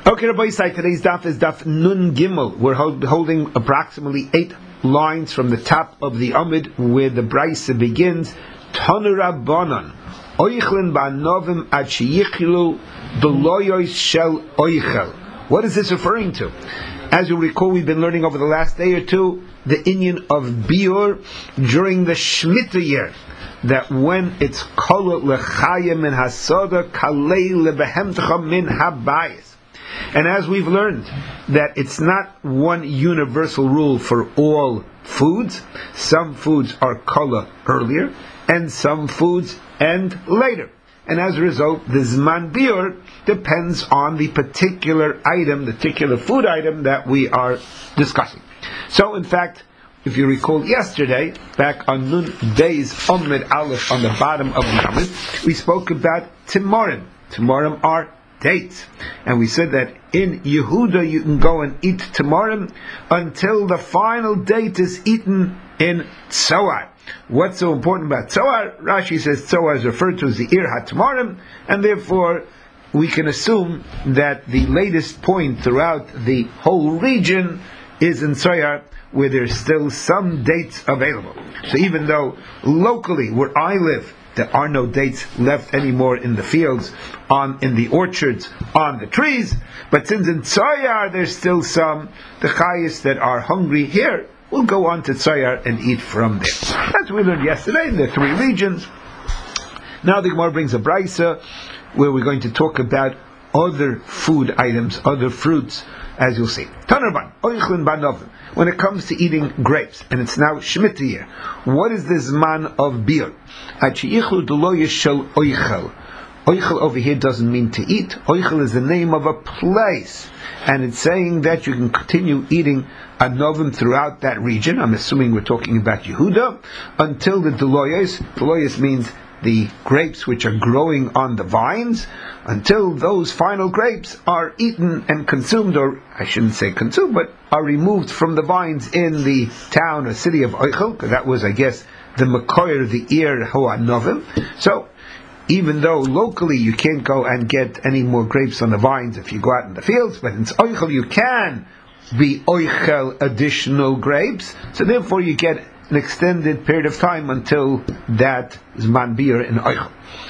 Okay, Rabbi Yisai, today's daf is daf Nun Gimel. We're holding approximately 8 lines from the top of the Amid where the Brisa begins. Tanu Rabbanan, Oichlin ba'novim ad sheyichilu d'loyos shel oichel. What is this referring to? As you recall, we've been learning over the last day or two the inyan of Biur during the Shemitah year. That when it's kol lechayim min hasoda kalei lebehemtecha min habayis. And as we've learned, that it's not one universal rule for all foods. Some foods are kala earlier, and some foods end later. And as a result, the Zman Biur depends on the particular item, the particular food item that we are discussing. So, in fact, if you recall yesterday, back on Nun Beis Omid Aleph on the bottom of the Amid, we spoke about Timorim. Timorim are dates. And we said that in Yehuda you can go and eat Timorim until the final date is eaten in Tzoar. What's so important about Tzoar? Rashi says Tzoar is referred to as the Ir HaTimorim, and therefore we can assume that the latest point throughout the whole region is in Tzoar, where there's still some dates available. So even though locally, where I live, there are no dates left anymore in the fields, in the orchards, on the trees, but since in Tzoyar there's still some, the chayis that are hungry here will go on to Tzoyar and eat from there. That's what we learned yesterday in the 3 regions. Now the Gemara brings a brisa where we're going to talk about other food items, other fruits, as you'll see. Tanarban, oichlin banovim. When it comes to eating grapes, and it's now Shemitah year, what is the Zman of Biur? Achiyichlu d'loyos shel oichel. Oichel over here doesn't mean to eat. Oichel is the name of a place, and it's saying that you can continue eating anovim throughout that region. I'm assuming we're talking about Yehuda, until the d'loyos. D'loyos means the grapes which are growing on the vines, until those final grapes are eaten and consumed, or I shouldn't say consumed, but are removed from the vines in the town or city of Oichel, because that was, I guess, the Mekoyer, the Ir Ho'anovim. So, even though locally you can't go and get any more grapes on the vines if you go out in the fields, but in Oichel you can be Oichel additional grapes, so therefore you get an extended period of time until that Zman Biur in Oichel.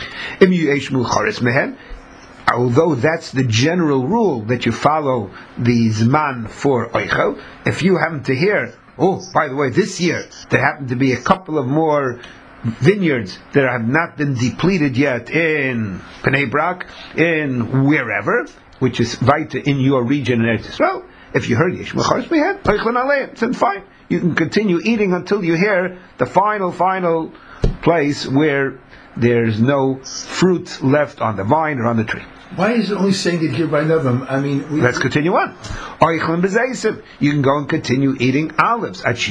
Although that's the general rule that you follow the Zman for Oichel, if you happen to hear, oh, by the way, this year there happen to be a couple of more vineyards that have not been depleted yet in Pnei Brak, in wherever, which is weiter in your region in Eretz Yisrael, if you heard Yesh Mecharis Mehen, Oichlin Aleim, then fine. You can continue eating until you hear the final place where there's no fruit left on the vine or on the tree. Why is it only saying it here by Novim? I mean, let's continue on. You can go and continue eating olives. And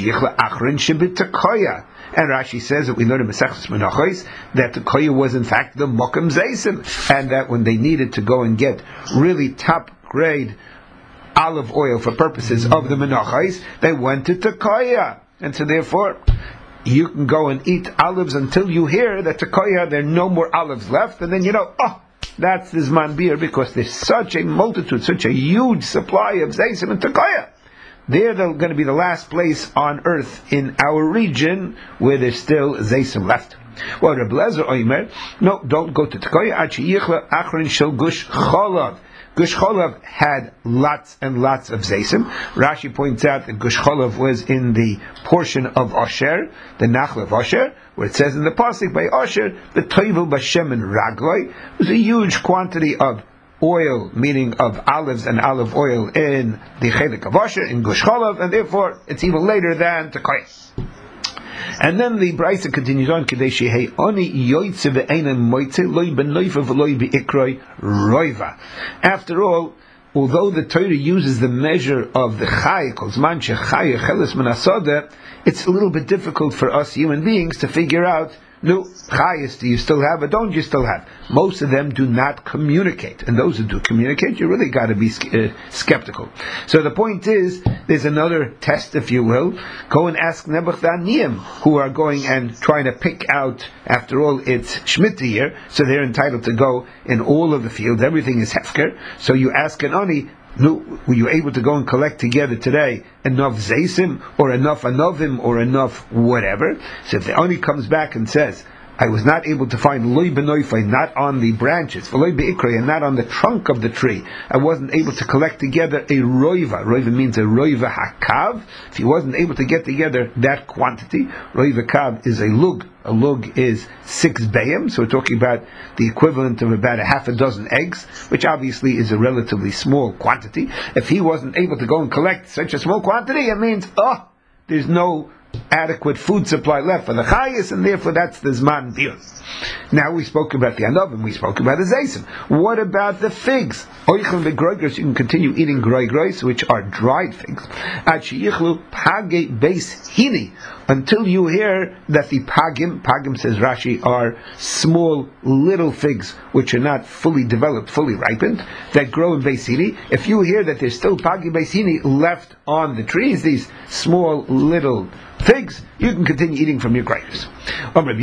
Rashi says that we learned in Masechtas Menachos that the koya was in fact the mokum zaysim, and that when they needed to go and get really top grade olive oil for purposes of the menachos, they went to Tekoya, and so therefore you can go and eat olives until you hear that Tekoya there are no more olives left, and then you know, that's the Zman Biur, because there's such a multitude, such a huge supply of zaysim in Tekoya. They're going to be the last place on earth in our region where there's still zaysim left. Well, Reb Lezer Oimer, no, don't go to Tekoya. Achiyichla achron shel gush cholav. Gush Cholav had lots and lots of zaysim. Rashi points out that Gush Cholav was in the portion of Asher, the Nachal of Asher, where it says in the pasuk by Asher, the Toivel Bashem and Ragloi. It was a huge quantity of oil, meaning of olives and olive oil in the Chelik of Asher, in Gush Cholav, and therefore it's even later than Tekoya. And then the Brisa continues on, after all, although the Torah uses the measure of the Chai, it's a little bit difficult for us human beings to figure out No, chayis do you still have, or don't you still have? Most of them do not communicate, and those who do communicate, you really got to be skeptical. So the point is, there's another test, if you will. Go and ask Nebuchadnezzar, who are going and trying to pick out. After all, it's Shemitah year, so they're entitled to go in all of the fields. Everything is hefker. So you ask an ani, no, were you able to go and collect together today enough zaysim, or enough anovim, or enough whatever? So if the ani comes back and says, I was not able to find loy benoifai, not on the branches, v'loy be'ikrei, and not on the trunk of the tree. I wasn't able to collect together a roiva. Roiva means a roiva hakav. If he wasn't able to get together that quantity, roiva kav is a lug. A lug is 6 bayim, so we're talking about the equivalent of about a half a dozen eggs, which obviously is a relatively small quantity. If he wasn't able to go and collect such a small quantity, it means, there's no adequate food supply left for the chayis, and therefore that's the zman bir. Now we spoke about the anovim, we spoke about the zaysim. What about the figs? Oichlin begroigros, you can continue eating groigros, which are dried figs. Ad sheyichlu page beis hini, until you hear that the pagim says Rashi, are small little figs which are not fully developed, fully ripened, that grow in beis hini. If you hear that there's still page beis hini left on the trees, these small little figs, you can continue eating from your grapes. Rabbi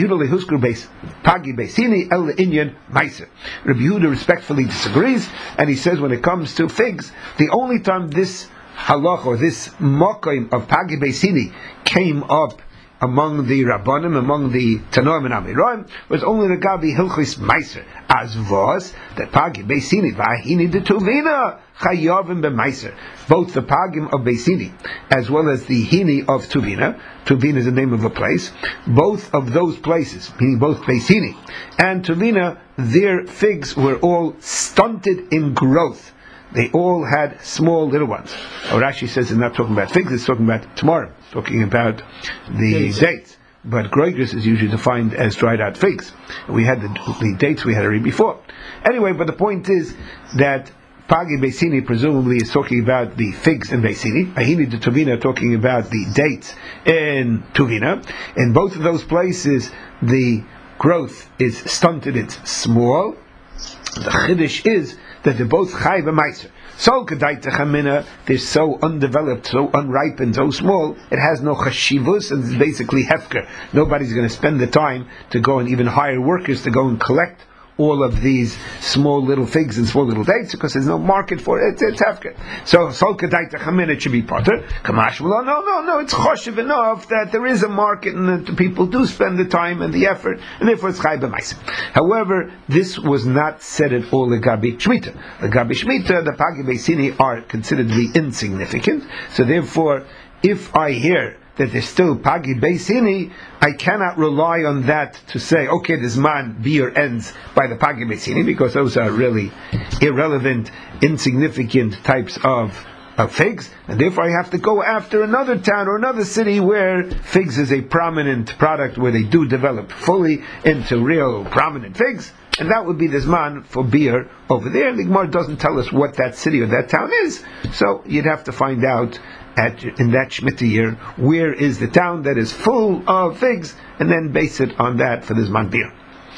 Yehuda respectfully disagrees, and he says when it comes to figs, the only time this halach, or this mokim of Pagi Beisini came up among the Rabbanim, among the Tanoim and Amiroim, was only the Gabi Hilchis Meiser, as was that Pagi Beisini Vahini de Tuvina Chayavim b'Meiser. Both the Pagim of Beisini as well as the Hini of Tuvina. Tuvina is the name of a place. Both of those places, meaning both Beisini and Tuvina, their figs were all stunted in growth. They all had small little ones. Rashi says it's not talking about figs, it's talking about tomorrow. It's talking about the dates. But groigros is usually defined as dried out figs. We had the dates we had already before. Anyway, but the point is that Pagi Beisini presumably is talking about the figs in Beisini. Ahini de Tuvina talking about the dates in Tuvina. In both of those places, the growth is stunted, it's small. The chiddush is that they're both chai b'maiser. So kedaita chamina, they're so undeveloped, so unripened, so small, it has no chashivus, and it's basically hefker. Nobody's going to spend the time to go and even hire workers to go and collect all of these small little figs and small little dates, because there's no market for it. It's hefker. So kedaita chamina, it should be potter. Kamash, no, it's choshev enough that there is a market and that the people do spend the time and the effort, and therefore it's chai b'maiser. However, this was not said at all legabi shmita. Legabi shmita, the pagi beisini are considered to be insignificant. So therefore, if I hear that there's still pagi beisini, I cannot rely on that to say, okay, this man beer ends by the pagi beisini, because those are really irrelevant, insignificant types of figs, and therefore I have to go after another town or another city where figs is a prominent product, where they do develop fully into real prominent figs, and that would be the zman for beer over there. The Gemara doesn't tell us what that city or that town is, so you'd have to find out in that Shemitah year where is the town that is full of figs, and then base it on that for the zman beer.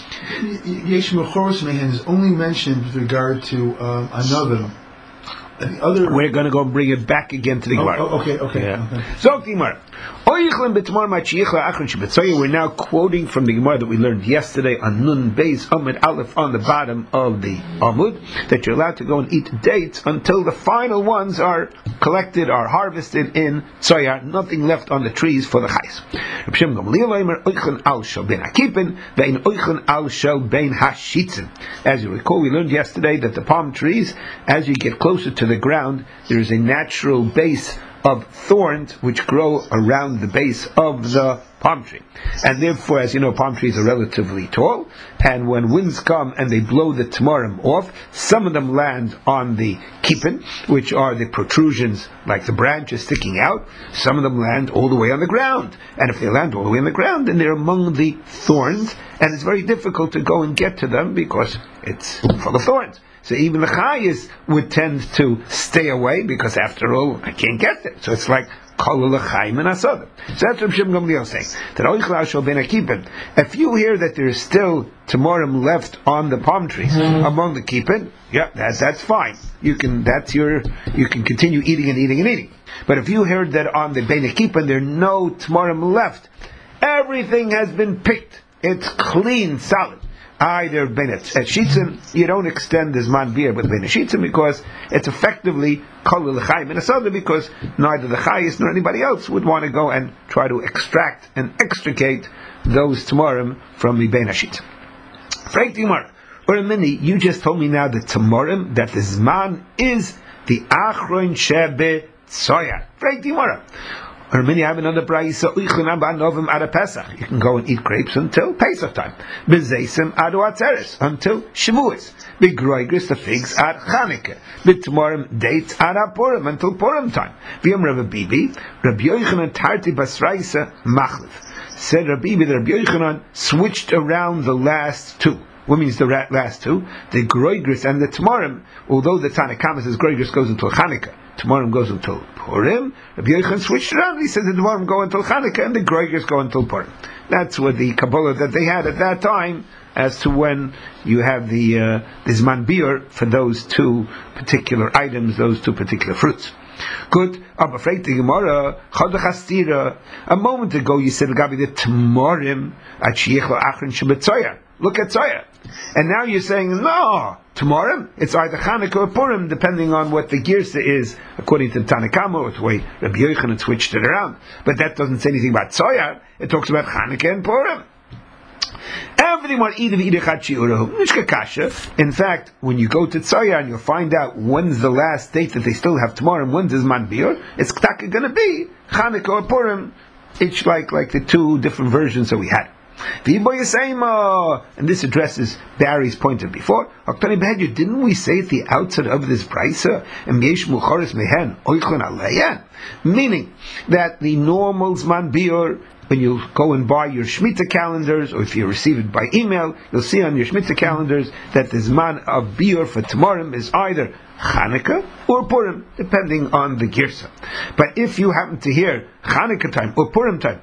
Yesh Mechoros Mehen is only mentioned with regard to another. We're going to go bring it back again to the Gemara. Okay. So Gemara. We're now quoting from the Gemara that we learned yesterday on Nun Beis Amud Aleph on the bottom of the Amud, that you're allowed to go and eat dates until the final ones are collected, are harvested in Tzoyar, nothing left on the trees for the chais. As you recall, we learned yesterday that the palm trees, as you get closer to the ground, there is a natural base of thorns which grow around the base of the palm tree. And therefore, as you know, palm trees are relatively tall, and when winds come and they blow the tamarim off, some of them land on the kippin, which are the protrusions like the branches sticking out. Some of them land all the way on the ground, and if they land all the way on the ground, then they're among the thorns, and it's very difficult to go and get to them because it's full of thorns. So even the chayis would tend to stay away, because after all, I can't get them. So it's like Kol l'chaim and asada. So that's what Shimon Gamliel saying. That oichel shel ben akipin. If you hear that there is still tamarim left on the palm trees among the kipin, that's fine. You can continue eating and eating and eating. But if you heard that on the ben akipin there are no tamarim left, everything has been picked. It's clean, solid. Either ben at shitzim, you don't extend the zman beer with ben shitzim because it's effectively kol l'chaim and asada, because neither the chayis nor anybody else would want to go and try to extract and extricate those tamarim from the ben shitzim. Frank Timar, Uramini, you just told me now that tamarim, that the zman is the achron shebe tzoya. Frank Timar. Or many have another brayso. You can go and eat grapes until Pesach time. Bezeisim adu atzeres until Shavuos. Begroigris the figs at Chanukah. Bitmorim dates at Purim until Purim time. V'yom Rabbi Bibi Rabbi Yochanan tarti basraisa machlif. Said Rabbi Bibi that Rabbi Yochanan switched around the last two. What means the last two? The groigris and the tmorim. Although the Tanakhama says groigris goes until Chanukah, tmorim goes until Purim. Rabbi Yochanan switched around. He says the tmorim go until Chanukah and the groigris go until Purim. That's what the Kabbalah that they had at that time as to when you have the zman biur for those two particular items, those two particular fruits. Good. I'm afraid the Gemara chadachastira. A moment ago you said Gabi the tmorim at sheichlo achron shebetzoya. Look at Tzoya. And now you're saying, no, tomorrow, it's either Chanukah or Purim, depending on what the girsa is, according to the Tanakhama, or the way Rabbi Yochanan switched it around. But that doesn't say anything about Tzoya. It talks about Chanukah and Purim. Everything want in fact, when you go to Tzoya and you'll find out when's the last date that they still have tomorrow and when's Zman Biur, it's going to be Chanukah or Purim. It's like the two different versions that we had. And this addresses Barry's point of before. Didn't we say at the outset of this brisa, meaning that the normal Zman Biur, when you go and buy your Shemitah calendars, or if you receive it by email, you'll see on your Shemitah calendars that the Zman of Biur for tomorrow is either Chanukah or Purim, depending on the girsa. But if you happen to hear Chanukah time or Purim time,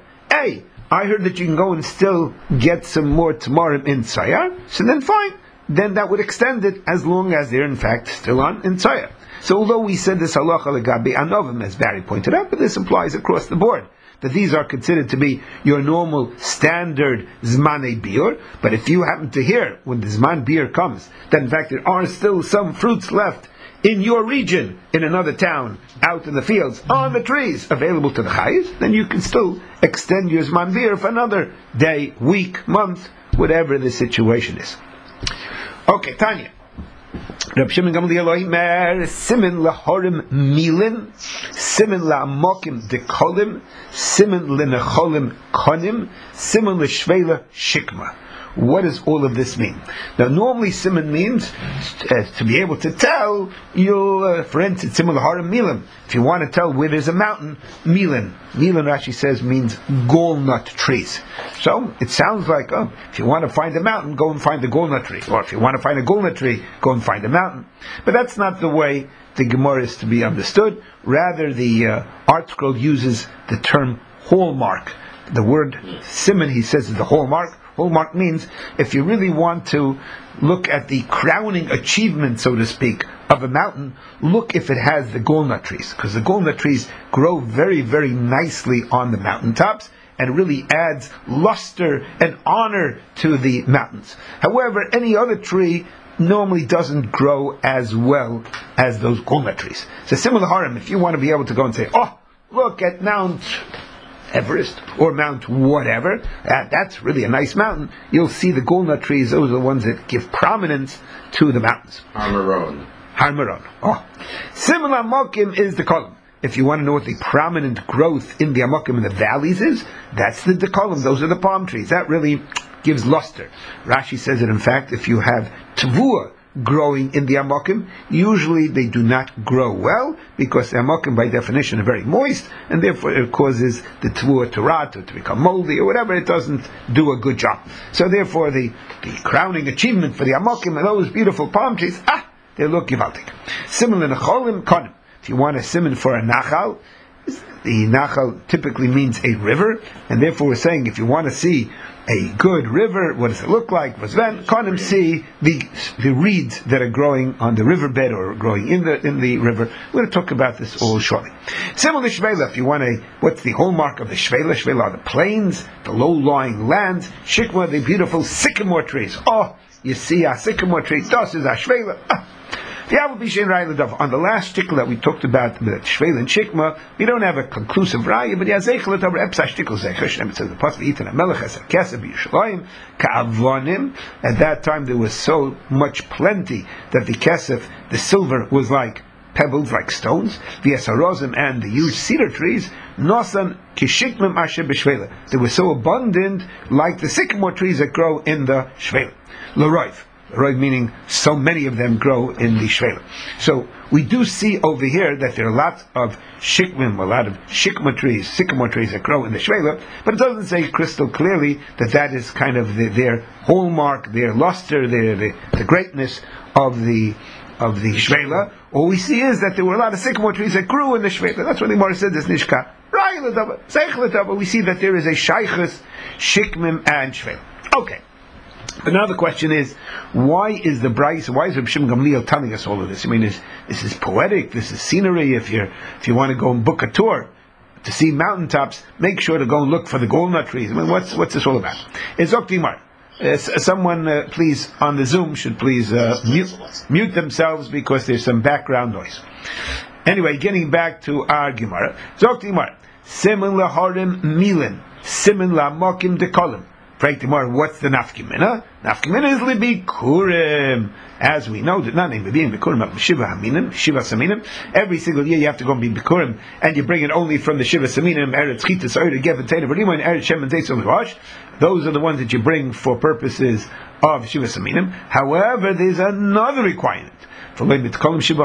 I heard that you can go and still get some more tamarim in Tzayar, so then fine. Then that would extend it as long as they're in fact still on in Tzayar. So although we said this halacha legabi anovim, as Barry pointed out, but this applies across the board, that these are considered to be your normal standard zmanei biur. But if you happen to hear when the zman biur comes, that in fact there are still some fruits left in your region, in another town, out in the fields, on the trees, available to the chayis, then you can still extend your zman biur for another day, week, month, whatever the situation is. Okay, Tanya. Reb Shimon Gamliel Oimer, Simin lahorim milin, Simin la'amokim dekolim, Simin lenecholim konim, Simin l'shvela shikma. What does all of this mean? Now, normally simon means to be able to tell. You'll, for instance, simon laharim milim. If you want to tell where there's a mountain, milin. Milin, Rashi says, means golnut trees. So it sounds like, if you want to find a mountain, go and find a golnut tree. Or if you want to find a golnut tree, go and find a mountain. But that's not the way the Gemara is to be understood. Rather, the Art Scroll uses the term hallmark. The word simon, he says, is the hallmark. Hallmark means if you really want to look at the crowning achievement, so to speak, of a mountain, look if it has the golnut trees, because the golnut trees grow very, very nicely on the mountaintops and really adds luster and honor to the mountains. However, any other tree normally doesn't grow as well as those golnut trees. So similar harem, if you want to be able to go and say, look at Mount Everest or Mount whatever, that's really a nice mountain, you'll see the golnut trees, those are the ones that give prominence to the mountains. Har Meron. Similar Amokim is the column. If you want to know what the prominent growth in the Amokim in the valleys is, that's the column, those are the palm trees. That really gives luster. Rashi says that in fact, if you have Tavua growing in the Amokim, usually they do not grow well, because the Amokim by definition are very moist, and therefore it causes the Tvua to rot, or to become moldy, or whatever. It doesn't do a good job. So therefore the crowning achievement for the Amokim are those beautiful palm trees. They look givaldik. Similar Necholim Konim. If you want a simon for a Nachal, The Nachal typically means a river, and therefore we're saying if you want to see a good river, what does it look like? Then Konim see the reeds that are growing on the riverbed or growing in the river. We're going to talk about this all shortly. Similar to Shvela, if you want what's the hallmark of the Shvela? Shvela are the plains, the low-lying lands. Shikma, the beautiful sycamore trees. Oh, you see a sycamore tree, das is a Shvela. On the last shtikl that we talked about, the Shvela and Shikma, we don't have a conclusive raya, but it says the pasuk eaten a melech as a kesef b'Yerushalayim ka'avonim. At that time there was so much plenty that the kesef, the silver, was like pebbles, like stones. The esarozim and the huge cedar trees, nosan kishikmim asher b'Shvela. They were so abundant, like the sycamore trees that grow in the Shvela. L'roiv. Right, meaning so many of them grow in the Shvela. So we do see over here that there are lots of shikmim, a lot of shikma trees, sycamore trees that grow in the Shvela, but it doesn't say crystal clearly that is kind of their hallmark, their luster, the greatness of the Shvela. All we see is that there were a lot of sycamore trees that grew in the Shvela. That's what the Gemara said, this Nishka. We see that there is a shaychus, shikmim, and Shvela. Okay. But now the question is, why is Rabbi Shimon Gamliel telling us all of this? I mean, this is poetic, this is scenery. If you want to go and book a tour to see mountaintops, make sure to go and look for the golden trees. I mean, what's this all about? It's Oktimar. Someone, please, on the Zoom, should please mute themselves because there's some background noise. Anyway, getting back to our Gemara. Zoktimar. Simen laharim milin. Simen lamokim dekolim. What's the nafkimina? Nafkimina is libikurim. As we know, not name being bikurim of shiva saminim. Every single year you have to go and be bikurim, and you bring it only from the shiva saminim. Eretz chitas oir gev and teina v'rima and eretz shem and teis vash. Those are the ones that you bring for purposes of shiva saminim. However, there's another requirement. You're supposed to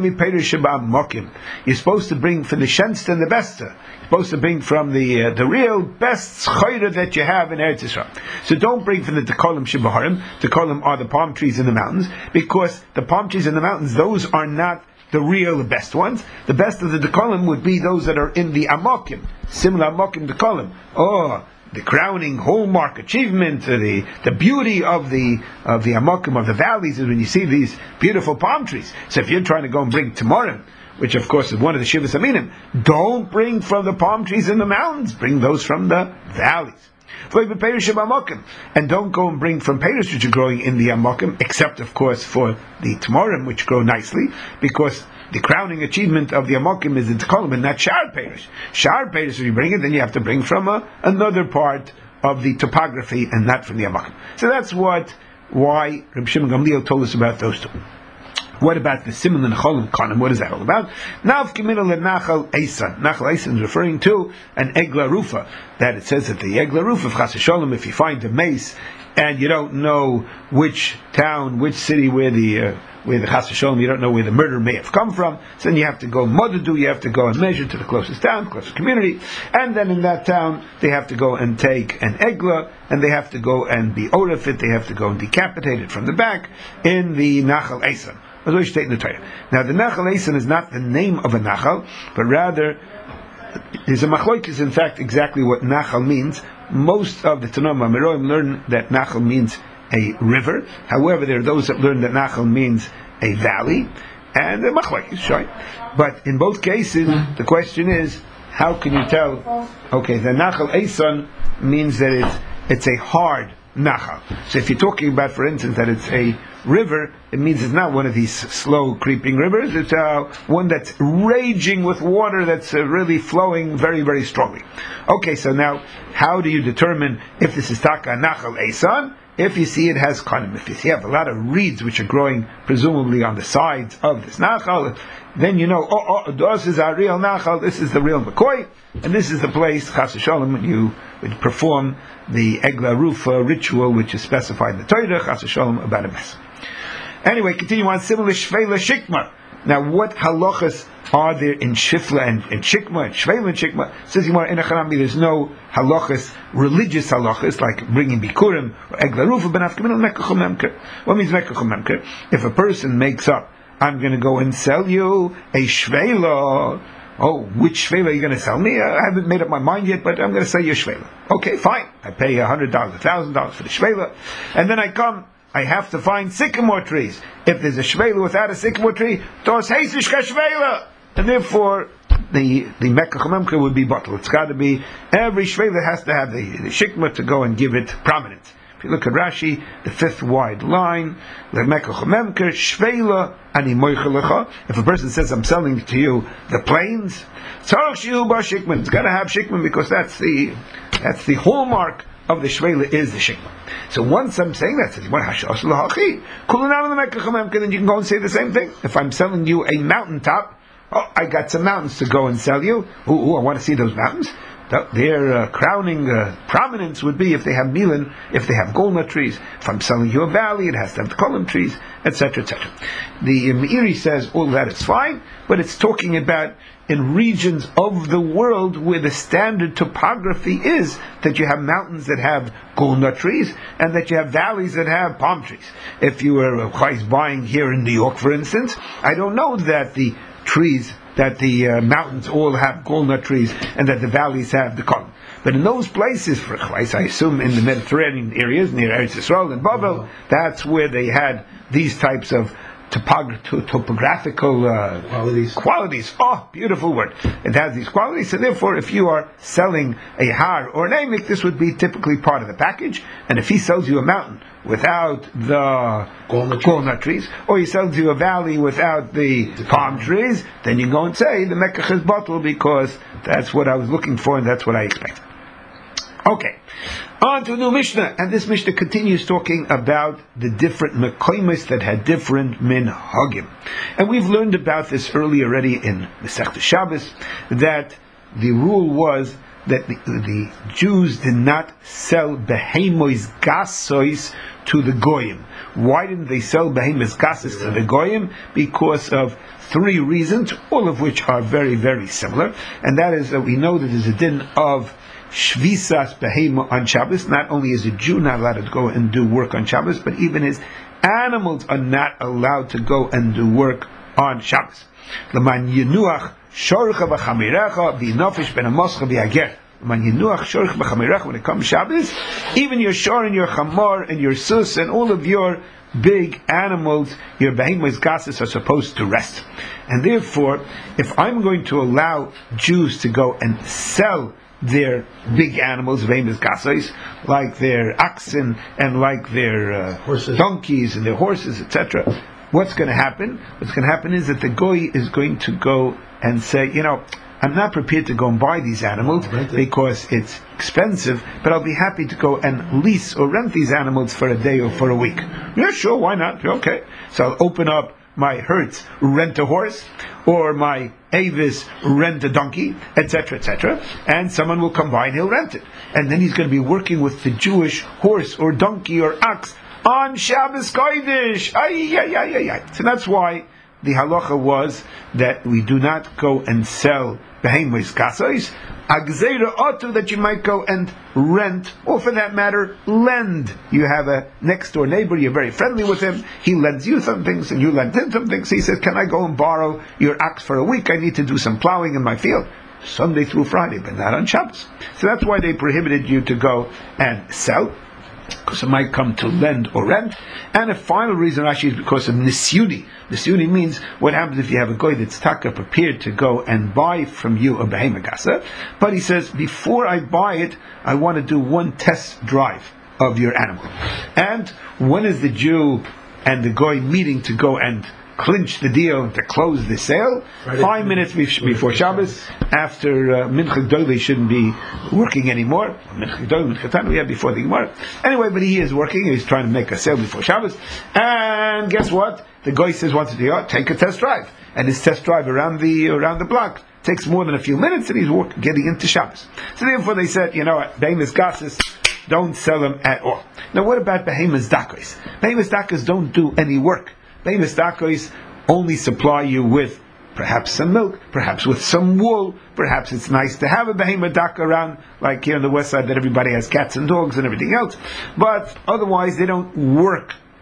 bring from the shenst and the besta. You're supposed to bring from the real best chayra that you have in Eretz Yisrael. So don't bring from the Tekolim Shibaharim. Tekolim are the palm trees in the mountains, because the palm trees in the mountains, those are not the real, the best ones. The best of the Tekolim would be those that are in the Amokim, similar Amokim Tekolim. Oh, the crowning hallmark achievement, the beauty of the Amokim, of the valleys, is when you see these beautiful palm trees. So if you're trying to go and bring Tamarim, which of course is one of the Shivas Aminim, don't bring from the palm trees in the mountains, bring those from the valleys. And don't go and bring from Peiros which are growing in the Amokim, except of course for the Tamarim, which grow nicely, because the crowning achievement of the Amokim is the Tekolim and not Shar Peiros. Shar Peiros, if you bring it, then you have to bring from another part of the topography and not from the Amokim. So that's why Rabbi Shimon Gamliel told us about those two. What about the Siman and Cholim Konim? What is that all about? Nav Kimina Nachal Eisan. Nachal Eisan is referring to an Egla Rufa. That it says that the Egla Rufa of Chas Sholem, if you find a mace and you don't know which town, which city where the Chas Sholem, you don't know where the murder may have come from, so then you have to go Modadu, you have to go and measure to the closest town, closest community, and then in that town they have to go and take an Egla, and they have to go and be orifit, they have to go and decapitate it from the back in the Nachal Eisan. Now the Nachal Eisan is not the name of a Nachal, but rather there's a machlokes, in fact, exactly what Nachal means. Most of the Tanam Ameroim learn that Nachal means a river. However, there are those that learn that Nachal means a valley, and the machlokes, right? But in both cases, the question is, how can you tell? Okay, the Nachal Eisan means that it's a hard Nachal. So if you're talking about, for instance, that it's a river, it means it's not one of these slow creeping rivers. It's one that's raging with water, that's really flowing very, very strongly. Okay, so now how do you determine if this is Taka Nachal Eisan? If you see it has Konim, if you have a lot of reeds which are growing presumably on the sides of this Nachal, then you know, this is our real Nachal, this is the real McCoy, and this is the place, Chas Sholem, when you would perform the Egla Rufa ritual which is specified in the Torah, Chas Sholem, about a mess. Anyway, continue on, similar Shvela Shikma. Now, what halachas are there in Shifla and Shikma, and Shvela and Shikma? Says Gemara in Acharami, there's no halachas, religious halachas, like bringing Bikurim, or Egla Rufa, ben Afkamin, Mekachum Memker. What means Mekachum Memker? If a person makes up, I'm going to go and sell you a Shvela, Oh, which shvela are you going to sell me? I haven't made up my mind yet, but I'm going to sell you a shvela. Okay, fine. I pay $100, $1,000 for the shvela, and then I have to find sycamore trees. If there's a shvela without a sycamore tree, tos heisishka shvela, and therefore the Mekach Memker would be bottled. It's got to be, every shvela has to have the shikma to go and give it prominence. If you look at Rashi, the fifth wide line, the Mekach Memker, shvela, ani moichelecha. If a person says, I'm selling to you the plains, tzarach shihu ba shikman. It's got to have shikman because that's the hallmark of the shvela is the shikma. So once I'm saying that, then you can go and say the same thing. If I'm selling you a mountaintop, I got some mountains to go and sell you. I want to see those mountains. Their crowning prominence would be if they have milan, if they have golnut trees. If I'm selling you a valley, it has to have the column trees, etc., etc. The Meiri says all that is fine, but it's talking about in regions of the world where the standard topography is that you have mountains that have golnut trees and that you have valleys that have palm trees. If you were buying here in New York, for instance, I don't know that the trees, that the mountains all have golnut trees and that the valleys have the column. But in those places, for Chais, I assume in the Mediterranean areas, near Eretz Yisrael and Babel, that's where they had these types of topographical qualities. Oh, beautiful word. It has these qualities, so therefore if you are selling a har or an amik, this would be typically part of the package. And if he sells you a mountain without the walnut trees, or he sells you a valley without the palm trees, then you go and say the Mekach is bottled because that's what I was looking for and that's what I expected. Okay, on to a new Mishnah, and this Mishnah continues talking about the different mekoimos that had different minhagim. And we've learned about this earlier already in Masechta Shabbos, that the rule was that the Jews did not sell behemois gasois to the goyim. Why didn't they sell behemois gasois to the goyim? Because of three reasons, all of which are very, very similar. And that is that we know that there's a din of Shvisas behema on Shabbos. Not only is a Jew not allowed to go and do work on Shabbos, but even his animals are not allowed to go and do work on Shabbos. L'man yenuach shorcha v'chamirecha v'nofish ben amoscha v'yager. L'man yenuach shorcha v'chamirecha, when it comes Shabbos, even your shor and your chamor and your sus and all of your big animals, your behemoths gases, are supposed to rest. And therefore, if I'm going to allow Jews to go and sell their big animals, behemoths gases, like their oxen and like their donkeys and their horses, etc., what's going to happen? What's going to happen is that the goy is going to go and say, I'm not prepared to go and buy these animals because it's expensive, but I'll be happy to go and lease or rent these animals for a day or for a week. Yeah, sure, why not? Okay. So I'll open up my herds, rent a horse, or my avis, rent a donkey, etc., etc., and someone will come by and he'll rent it. And then he's going to be working with the Jewish horse or donkey or ox on Shabbos Kodesh. So that's why the halacha was that we do not go and sell behemoths gasois, agzeira otu, that you might go and rent, or for that matter, lend. You have a next door neighbor, you're very friendly with him, he lends you some things and you lend him some things. He says, can I go and borrow your ox for a week? I need to do some plowing in my field. Sunday through Friday, but not on Shabbos. So that's why they prohibited you to go and sell, because it might come to lend or rent. And a final reason actually is because of nisyuni. Nisyuni means what happens if you have a guy that's taka prepared to go and buy from you a behemoth gasa, but he says, before I buy it, I want to do one test drive of your animal. And when is the Jew and the guy meeting to go and clinch the deal, to close the sale? 5 minutes before Shabbos, after Mincha Gdolah, he shouldn't be working anymore. Mincha Gdolah, Mincha Tana, we had before the Gemara. Anyway, but he is working, he's trying to make a sale before Shabbos, and guess what? The guy says, wants to do, take a test drive. And his test drive around the block takes more than a few minutes, and he's getting into Shabbos. So therefore they said, behemoths gases, don't sell them at all. Now what about behemoths dakos? Behemoths dakos don't do any work. Behemoths dakos only supply you with perhaps some milk, perhaps with some wool, perhaps it's nice to have a behemoth daka around, like here on the west side that everybody has cats and dogs and everything else, but otherwise they don't work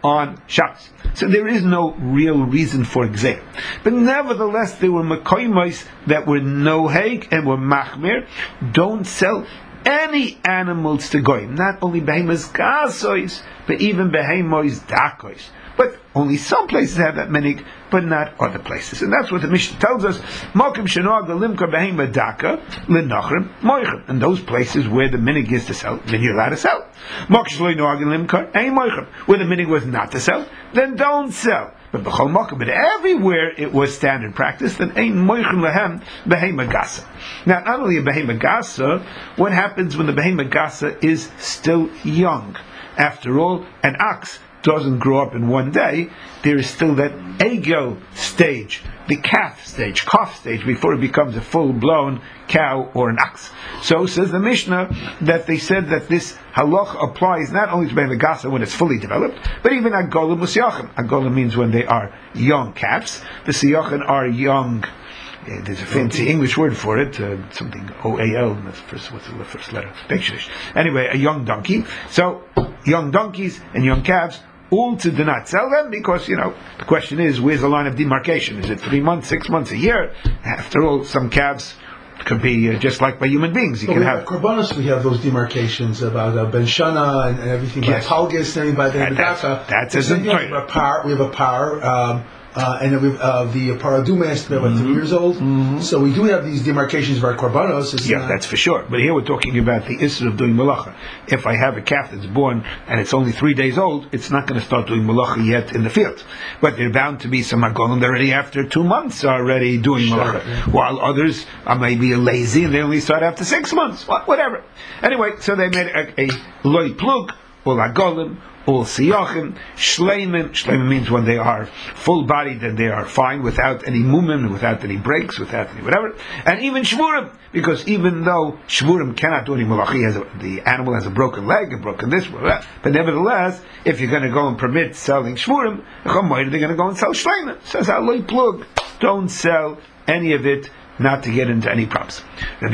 on Shabbos. So there is no real reason for Gzeir. But nevertheless, there were Mekoymos that were noheg and were machmir. Don't sell any animals to goyim, not only behemoths gasois, but even behemoths dakois. But only some places have that minig, but not other places. And that's what the Mishnah tells us. Mokim shenog limka behema daka lenachrim moichem. In those places where the minig is to sell, then you're allowed to sell. Mokim shenog limka ein moichem. Where the minig was not to sell, then don't sell. But b'chol mokim, but everywhere it was standard practice, then ein moichem lehem behema gasa. Now, not only a behema gasa, what happens when the behema gasa is still young? After all, an ox doesn't grow up in one day. There is still that egel stage, the calf stage, before it becomes a full-blown cow or an ox. So says the Mishnah that they said that this halach applies not only to Behema Gasa when it's fully developed, but even Agolim Usyachim. Agolim means when they are young calves. The Siyachim are young. There's a fancy English word for it, something O-A-L, what's the first letter? Anyway, a young donkey. So, young donkeys and young calves, all to do not sell them, because, the question is, where's the line of demarcation? Is it 3 months, 6 months, a year? After all, some calves could be just like by human beings. You can have Korbanos. We have those demarcations about Ben Shana and everything. Yes. By Palgus and by the Daka. That's as in we have a par. And then we have the Paradumas, they're 3 years old. Mm-hmm. So we do have these demarcations of our Korbanos. That's for sure. But here we're talking about the issue of doing malacha. If I have a calf that's born and it's only 3 days old, it's not going to start doing malacha yet in the field. But there are bound to be some agonim that already after 2 months are already doing malacha. Yeah. While others are maybe lazy and they only start after 6 months. Whatever. Anyway, so they made a loy plug, or agolim, all siyachim, shleimin. Shleimin means when they are full-bodied and they are fine, without any movement, without any breaks, without any whatever. And even shvurim, because even though shvurim cannot do any malachi, the animal has a broken leg, and broken this, but nevertheless, if you're going to go and permit selling shvurim, they're going to go and sell shleimin. Says Aloy plug, don't sell any of it, not to get into any problems. Rabbi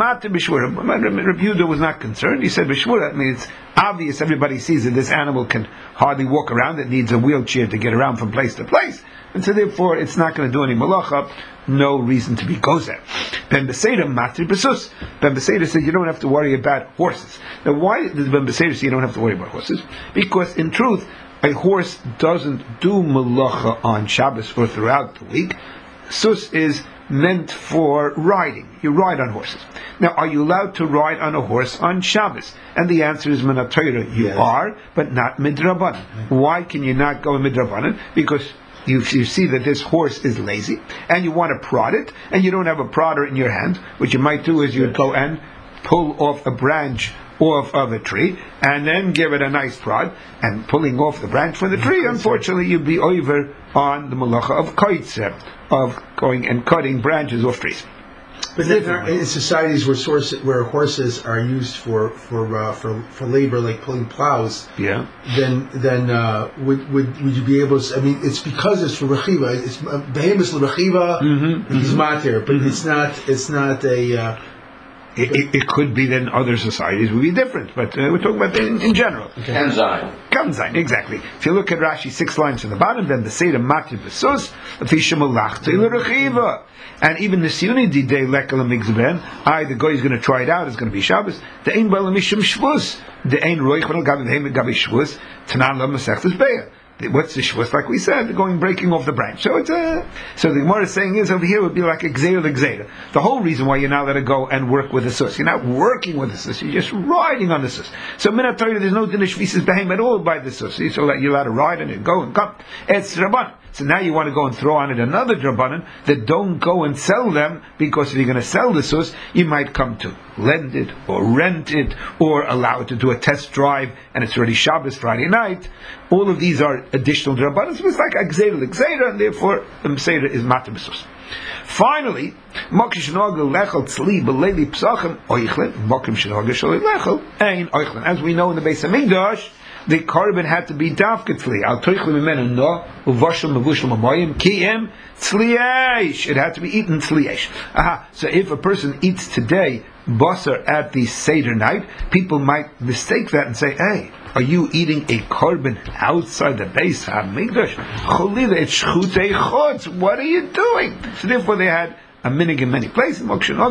Yehuda was not concerned. He said, B'shvura, I mean, it's obvious, everybody sees that this animal can hardly walk around, it needs a wheelchair to get around from place to place, and so therefore it's not going to do any malacha, no reason to be gozer. Ben Beseda matri besus. Ben Beseda said you don't have to worry about horses. Now why does Ben Beseda say you don't have to worry about horses? Because in truth, a horse doesn't do malacha on Shabbos or throughout the week. Sus is meant for riding. You ride on horses. Now, are you allowed to ride on a horse on Shabbos? And the answer is Minatayra. You are, but not Midrabanan. Why can you not go Midrabanan? Because you see that this horse is lazy, and you want to prod it, and you don't have a prodder in your hand. What you might do is you'd go and pull off a branch off of a tree, and then give it a nice prod, and pulling off the branch from the tree, unfortunately you'd be over on the malacha of kaitzer, of going and cutting branches off trees. But in societies where horses are used for labor, like pulling plows, then would you be able to? I mean, it's because it's for rechiva. It's behemoths lerechiva. It's matir, but it's not a. It could be that in other societies would be different, but we're talking about that in general. Kanzain, exactly. If you look at Rashi 6 lines from the bottom, then the Seder Matir Besus, and even the Siuni Didei Lekal Migzben, the guy is going to try it out, it's going to be Shabbos. The Ein Bala Mishum Shvus, the Ein Roichon Gabi Vehem Gabi Shvus, Tanan La Masechtas Beya. What's the shvus? Like we said, breaking off the branch. So the Gemara is saying is over here would be like a gzeira. The whole reason why you're not let to go and work with the sus, you're not working with the sus, you're just riding on the sus. So minat Torah, there's no dinish visas behem at all by the sus. So you're allowed to ride and go and come. It's rabban. So now you want to go and throw on it another drabanan that don't go and sell them, because if you're going to sell the sus, you might come to lend it or rent it or allow it to do a test drive, and it's already Shabbos Friday night. All of these are additional drabanan. So it's like a gzeira, and therefore the Seder is matir b'sus. Finally, mokim shenogel lechel tzli b'leili psachim oichlin, mokim shenogel shalei lechel ein oichlin. As we know in the Beis Hamikdash, the korban had to be dafka tzli. Al toichli mimenu no uvashel mevushel mamoyim kiim tzliyesh. It had to be eaten tzliyesh. So if a person eats today basar at the Seder night, people might mistake that and say, hey, are you eating a korban outside the Beis HaMikdash? Cholila, it's shchutei chutz. What are you doing? So therefore they had a minig in many places.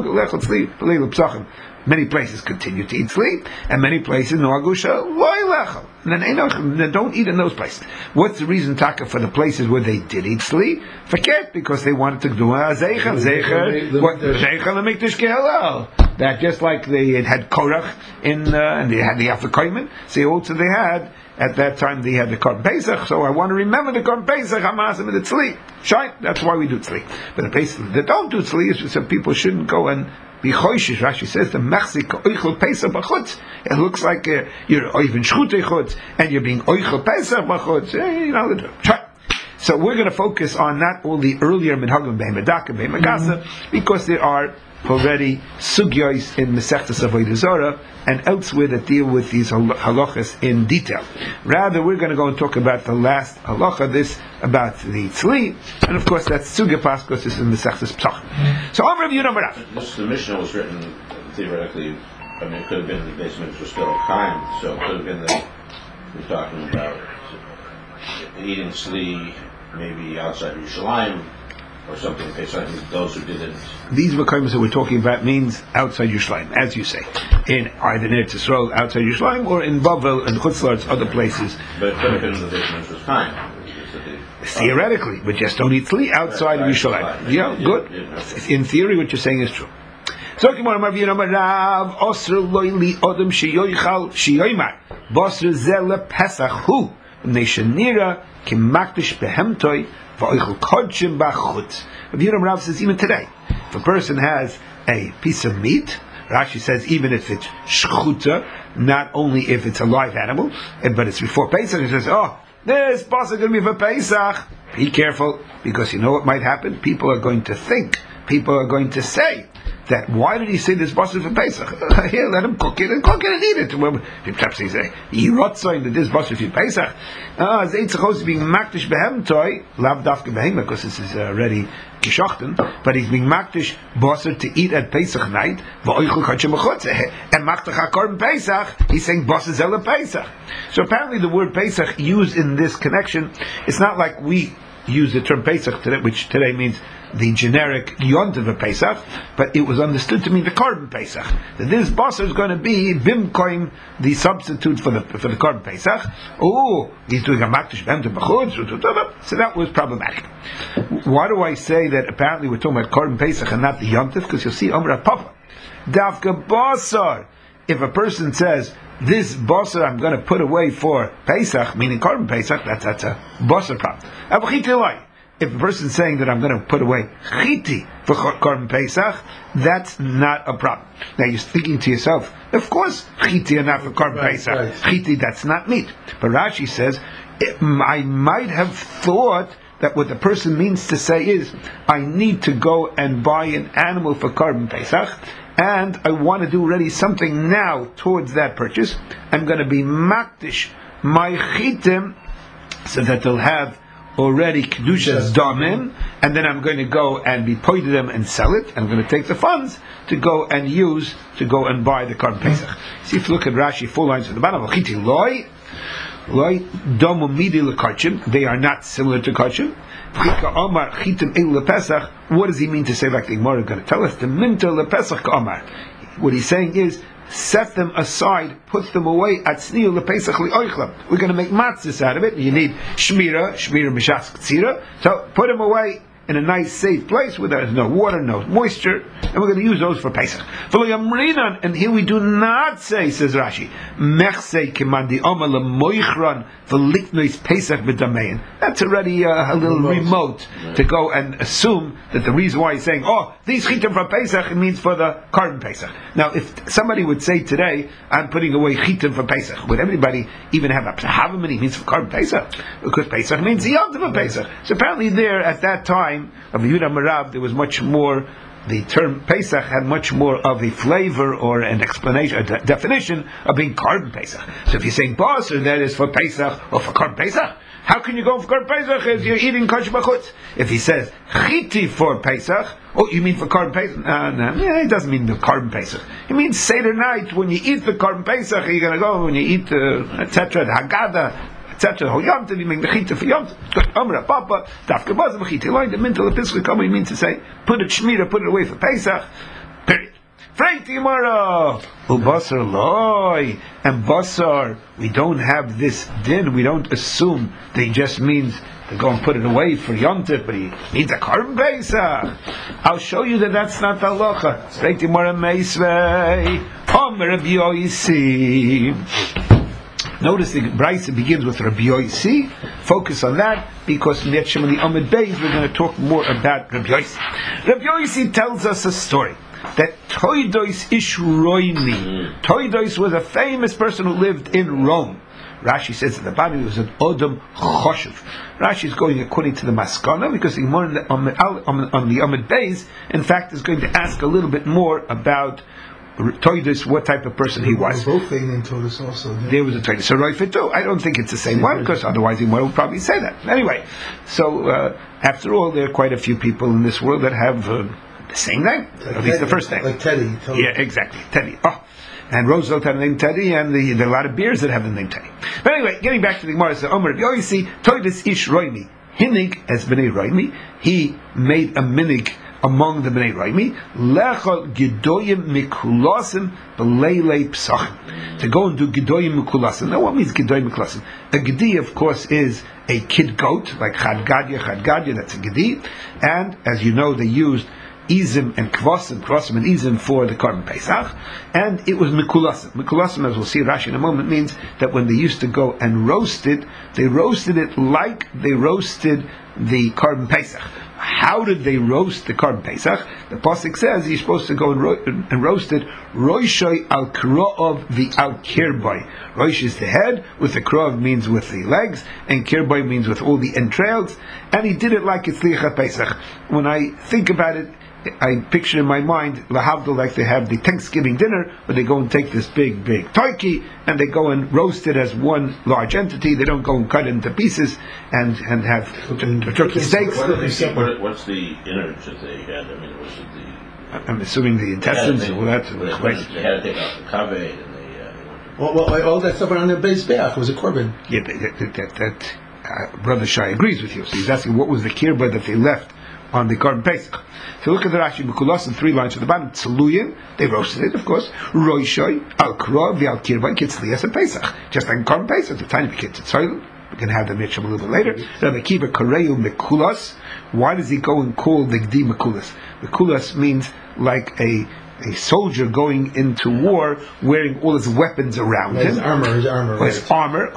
Many places continue to eat sleep, and many places noagusha loy lechel. And then don't eat in those places. What's the reason, Taka, for the places where they did eat sleep? Forget, because they wanted to do a zeichen mikdash kehalal. That just like they had Korach and they had the Afikoyman, so also they had. At that time, they had the Korban Pesach, so I want to remember the Korban Pesach. Hamasim and tzli. Shine. That's why we do tzli. But the places that don't do tzli is so people shouldn't go and be choishish. Rashi says the Mechzik oichel Pesach b'chutz. It looks like you're oivin shchutei chutz and you're being oichel Pesach b'chutz. Shine. So we're going to focus on not all the earlier minhagim be'emedaka be'emagasa because there are already sugyos in Masechtas Avodah Zarah and elsewhere that deal with these halachas in detail. Rather, we're going to go and talk about the last halacha, this about the tzli, and of course that's sugya paskos. This is Masechtas Psach. So, Amr Yehuda Marav. The Mishnah was written theoretically. I mean, it could have been the basement was still a time, so it could have been that we're talking about eating tzli maybe outside Yerushalayim. Or something, those who didn't. These mekayim that we're talking about means outside Yerushalayim, as you say, in either Eretz Yisrael outside Yerushalayim or in Bavel and Chutz La'aretz, other places. But it could have been the basement was fine. Theoretically, but just don't eat tzli outside of Yerushalayim. Yeah, good. In theory, what you're saying is true. So, Gemara Marviyah Rav Osr Loili Odom Sheyoichal Sheyoimar Basr Zele Pesach Hu Neshanira Kimakdish Behemtoi. Yehuda Rav says even today, if a person has a piece of meat, Rashi says even if it's shchuta, not only if it's a live animal, but it's before Pesach, he says, oh, this basar is going to be for Pesach. Be careful, because you know what might happen? People are going to think, people are going to say, that why did he say this basar for Pesach? Here, let him cook it and eat it. Perhaps he say, "Yirotzoi that this basar for Pesach." It's supposed to be makdish behemtoi, lav dafke behema, because this is already kishochten. But he's being makdish basar to eat at Pesach night. Va'oichel kachem b'chutz and maktach hakorban Pesach. He's saying basar zela Pesach. So apparently, the word Pesach used in this connection, it's not like we use the term Pesach today, which today means the generic Yontiv of Pesach, but it was understood to mean the Korban Pesach. That this basar is going to be bimkoim, the substitute for the Korban Pesach. Oh, he's doing a makdish b'hem b'chutz, so that was problematic. Why do I say that apparently we're talking about Korban Pesach and not the Yontiv? Because you'll see Amr Papa, Dafka basar. If a person says, this basar I'm going to put away for Pesach, meaning Korban Pesach, that's a basar problem. If a person is saying that I'm going to put away chiti for Korban Pesach, that's not a problem. Now you're thinking to yourself, of course chiti are not for Korban Pesach. Right. Chiti, that's not meat. But Rashi says, I might have thought that what the person means to say is, I need to go and buy an animal for Korban Pesach, and I want to do already something now towards that purchase. I'm going to be makdish my chitim so that they'll have already kedushas damim, and then I'm going to go and be paid to them and sell it. I'm going to take the funds to go and use to go and buy the Korban Pesach. See if you look at Rashi, 4 lines at the bottom. They are not similar to kachim. What does he mean to say like the Gemara is going to tell us? The minta lepesach ka'amar. What he's saying is, set them aside, put them away at tzniu lepesach li'oichlam. We're going to make matzahs out of it. You need shmira mishas k'tzira. So put them away in a nice, safe place where there's no water, no moisture, and we're going to use those for Pesach. And here we do not say, says Rashi, that's already a little remote to go and assume that the reason why he's saying, oh, these chitim for Pesach, it means for the Korban Pesach. Now, if somebody would say today, I'm putting away chitim for Pesach, would everybody even have a psahavim means for Korban Pesach? Because Pesach means the Yom Tov of Pesach. So apparently there, at that time, of Yehuda Marav, there was much more the term Pesach had much more of a flavor or an explanation, a definition of being Korban Pesach. So if you're saying Basar, that is for Pesach or for Korban Pesach. How can you go for Korban Pesach if you're eating kosher b'chutz? If he says Chiti for Pesach, oh, you mean for Korban Pesach? No, it doesn't mean the Korban Pesach. It means Seder night when you eat the Korban Pesach. You're going to go when you eat etc. the Haggadah. Etc. Yom Tov, you make the chita for Yom Tov. Amra Papa, Dafka Bazam chita. Line the mental epistle coming means to say, put it shmira, put it away for Pesach. Period. Frank Timara, Ubasar loy, and Basar. We don't have this din. We don't assume that he just means to go and put it away for Yom Tov, but he means a Korban Pesach. I'll show you that that's not the halacha. Frank Timara Meisvei, Amra B'Yoisi. Notice the Brisa begins with Rabbi Yosi. Focus on that because in the Shemini Amud Beis we're going to talk more about Rabbi Yosi. Rabbi Yosi tells us a story that Toidos Ish Roimi. Toidos was a famous person who lived in Rome. Rashi says at the bottom he was an Odom Choshev. Rashi is going according to the Maskana because the Gemara on the Amud Beis, in fact, is going to ask a little bit more about Toidos, what type of person he was. Both they named Toidos also. There was a Toidos. So Roifit too. I don't think it's the same one because otherwise he would probably say that. Anyway, so after all, there are quite a few people in this world that have the same name, like at least the first name. Like Teddy. Yeah, exactly. Teddy. Oh. And Roosevelt had the name Teddy, and there are a lot of beers that have the name Teddy. But anyway, getting back to the Gemara, so Omer Yoisi, Toidos Ish Roimi. Hinig as Bnei Roimi. He made a minig among the Bnei Roimi, lechol gedoyim mikulasim b'leilei psachim, to go and do gedoyim mikulasim. Now, what means gedoyim mikulasim? A gedi, of course, is a kid goat, like chad gadya. That's a gedi, and as you know, they used izim and kvasim and izim for the Korban Pesach, and it was mikulasim. Mikulasim, as we'll see Rashi in a moment, means that when they used to go and roast it, they roasted it like they roasted the Korban Pesach. How did they roast the Korban Pesach? The pasuk says you're supposed to go and roast it. Roishoi al krov the al kirbai. Roish is the head, with the krov means with the legs, and kirbai means with all the entrails. And he did it like it's Licha Pesach. When I think about it, I picture in my mind lahavdil, like they have the Thanksgiving dinner where they go and take this big turkey and they go and roast it as one large entity. They don't go and cut it into pieces and have turkey steaks. What's the innards that they had? I mean, was it the? I'm assuming the intestines and all that. They had to take out the kaveh and they. Well, all that stuff on the base beach was a korban. Yeah, that Brother Shai agrees with you. So he's asking what was the kirbah that they left on the Korban Pesach. So look at the Rashi Mekulas in 3 lines at the bottom. Tzeluyin, they roasted it, of course. Roishoy, al krov, the al kirba, kitzlias and Pesach. Just like Korban Pesach, the tiny kids. We're going to have the Mitchell a little bit later. Rabbi Kiva Koreu Mekulas. Why does he go and call the Gdi Mekulas? Mekulas means like a soldier going into war wearing all his weapons around him. His armor. His armor.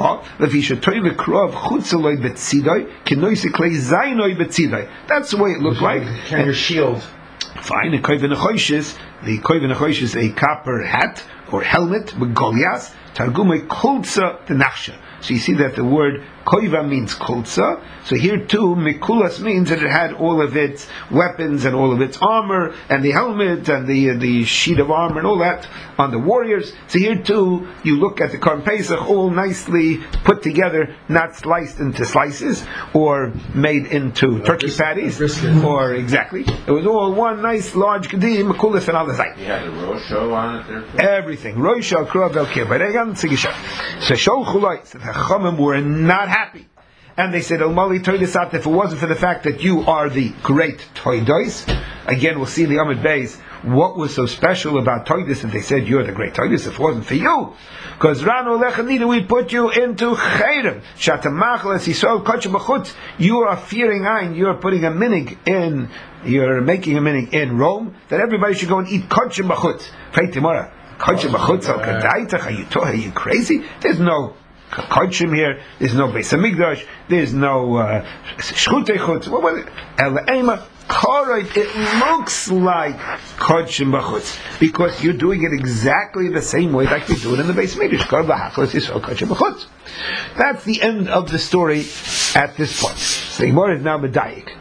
That's the way it looked like. And your shield. Fine. The koiv is a copper hat or helmet with goliath. Targumay kulza the nachsha. So you see that the word koiva means kulza. So here too, mikulas means that it had all of its weapons and all of its armor and the helmet and the sheet of armor and all that on the warriors. So here too, you look at the Korban Pesach all nicely put together, not sliced into slices or made into turkey patties. Or exactly, it was all one nice large gedim, mikulas and all the zayt. You had the rosho on it there. Everything rosho, krov, el kirbay. So shol chulay, the Chachamim were not happy. And they said, Mali Toidesat, if it wasn't for the fact that you are the great Toidos, again we'll see in the Amud Beis what was so special about Toidos that they said you're the great Toidos, if it wasn't for you. Because Rano Lechanida, we put you into Chayrim. Shatamachlas Yisrael Kachim B'chutz. You are fearing Ein, you're putting a minig in, you're making a minig in Rome, that everybody should go and eat Kachim B'chutz. Freit Timora, Kachim B'chutz al Kadaitach, are you crazy? There's no Kodshim here, there's no Beis Hamikdash, there's no Shchutei Chutz. What was it? El-Eima Koroid. It looks like Kodshim B'chutz because you're doing it exactly the same way like you do it in the Beis Hamikdash. Kor B'Hachlos Yisrael Kodshim B'chutz. That's the end of the story at this point. The Gemara is now medayik.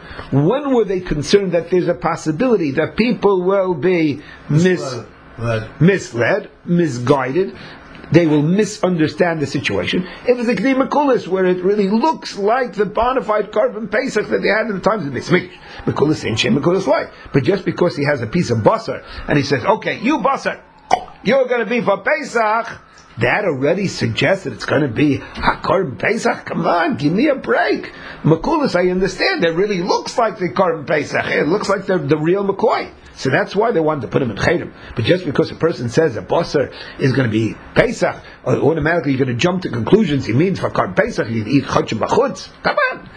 When were they concerned that there's a possibility that people will be misled, misguided? They will misunderstand the situation. If it's a K'di Mekulis, where it really looks like the bona fide Korban Pesach that they had in the times of the Beis Mikdash, Mekulis ain't Shem Mekulis like. But just because he has a piece of basar, and he says, okay, you basar, you're going to be for Pesach, that already suggests that it's going to be Korban Pesach. Come on, give me a break. Mekulis, I understand, that really looks like the Korban Pesach. It looks like the real McCoy. So that's why they wanted to put him in Chayrim. But just because a person says a basar is going to be Pesach, automatically you're going to jump to conclusions. He means for Korban Pesach, you eat Chotch and Bachutz. Come on.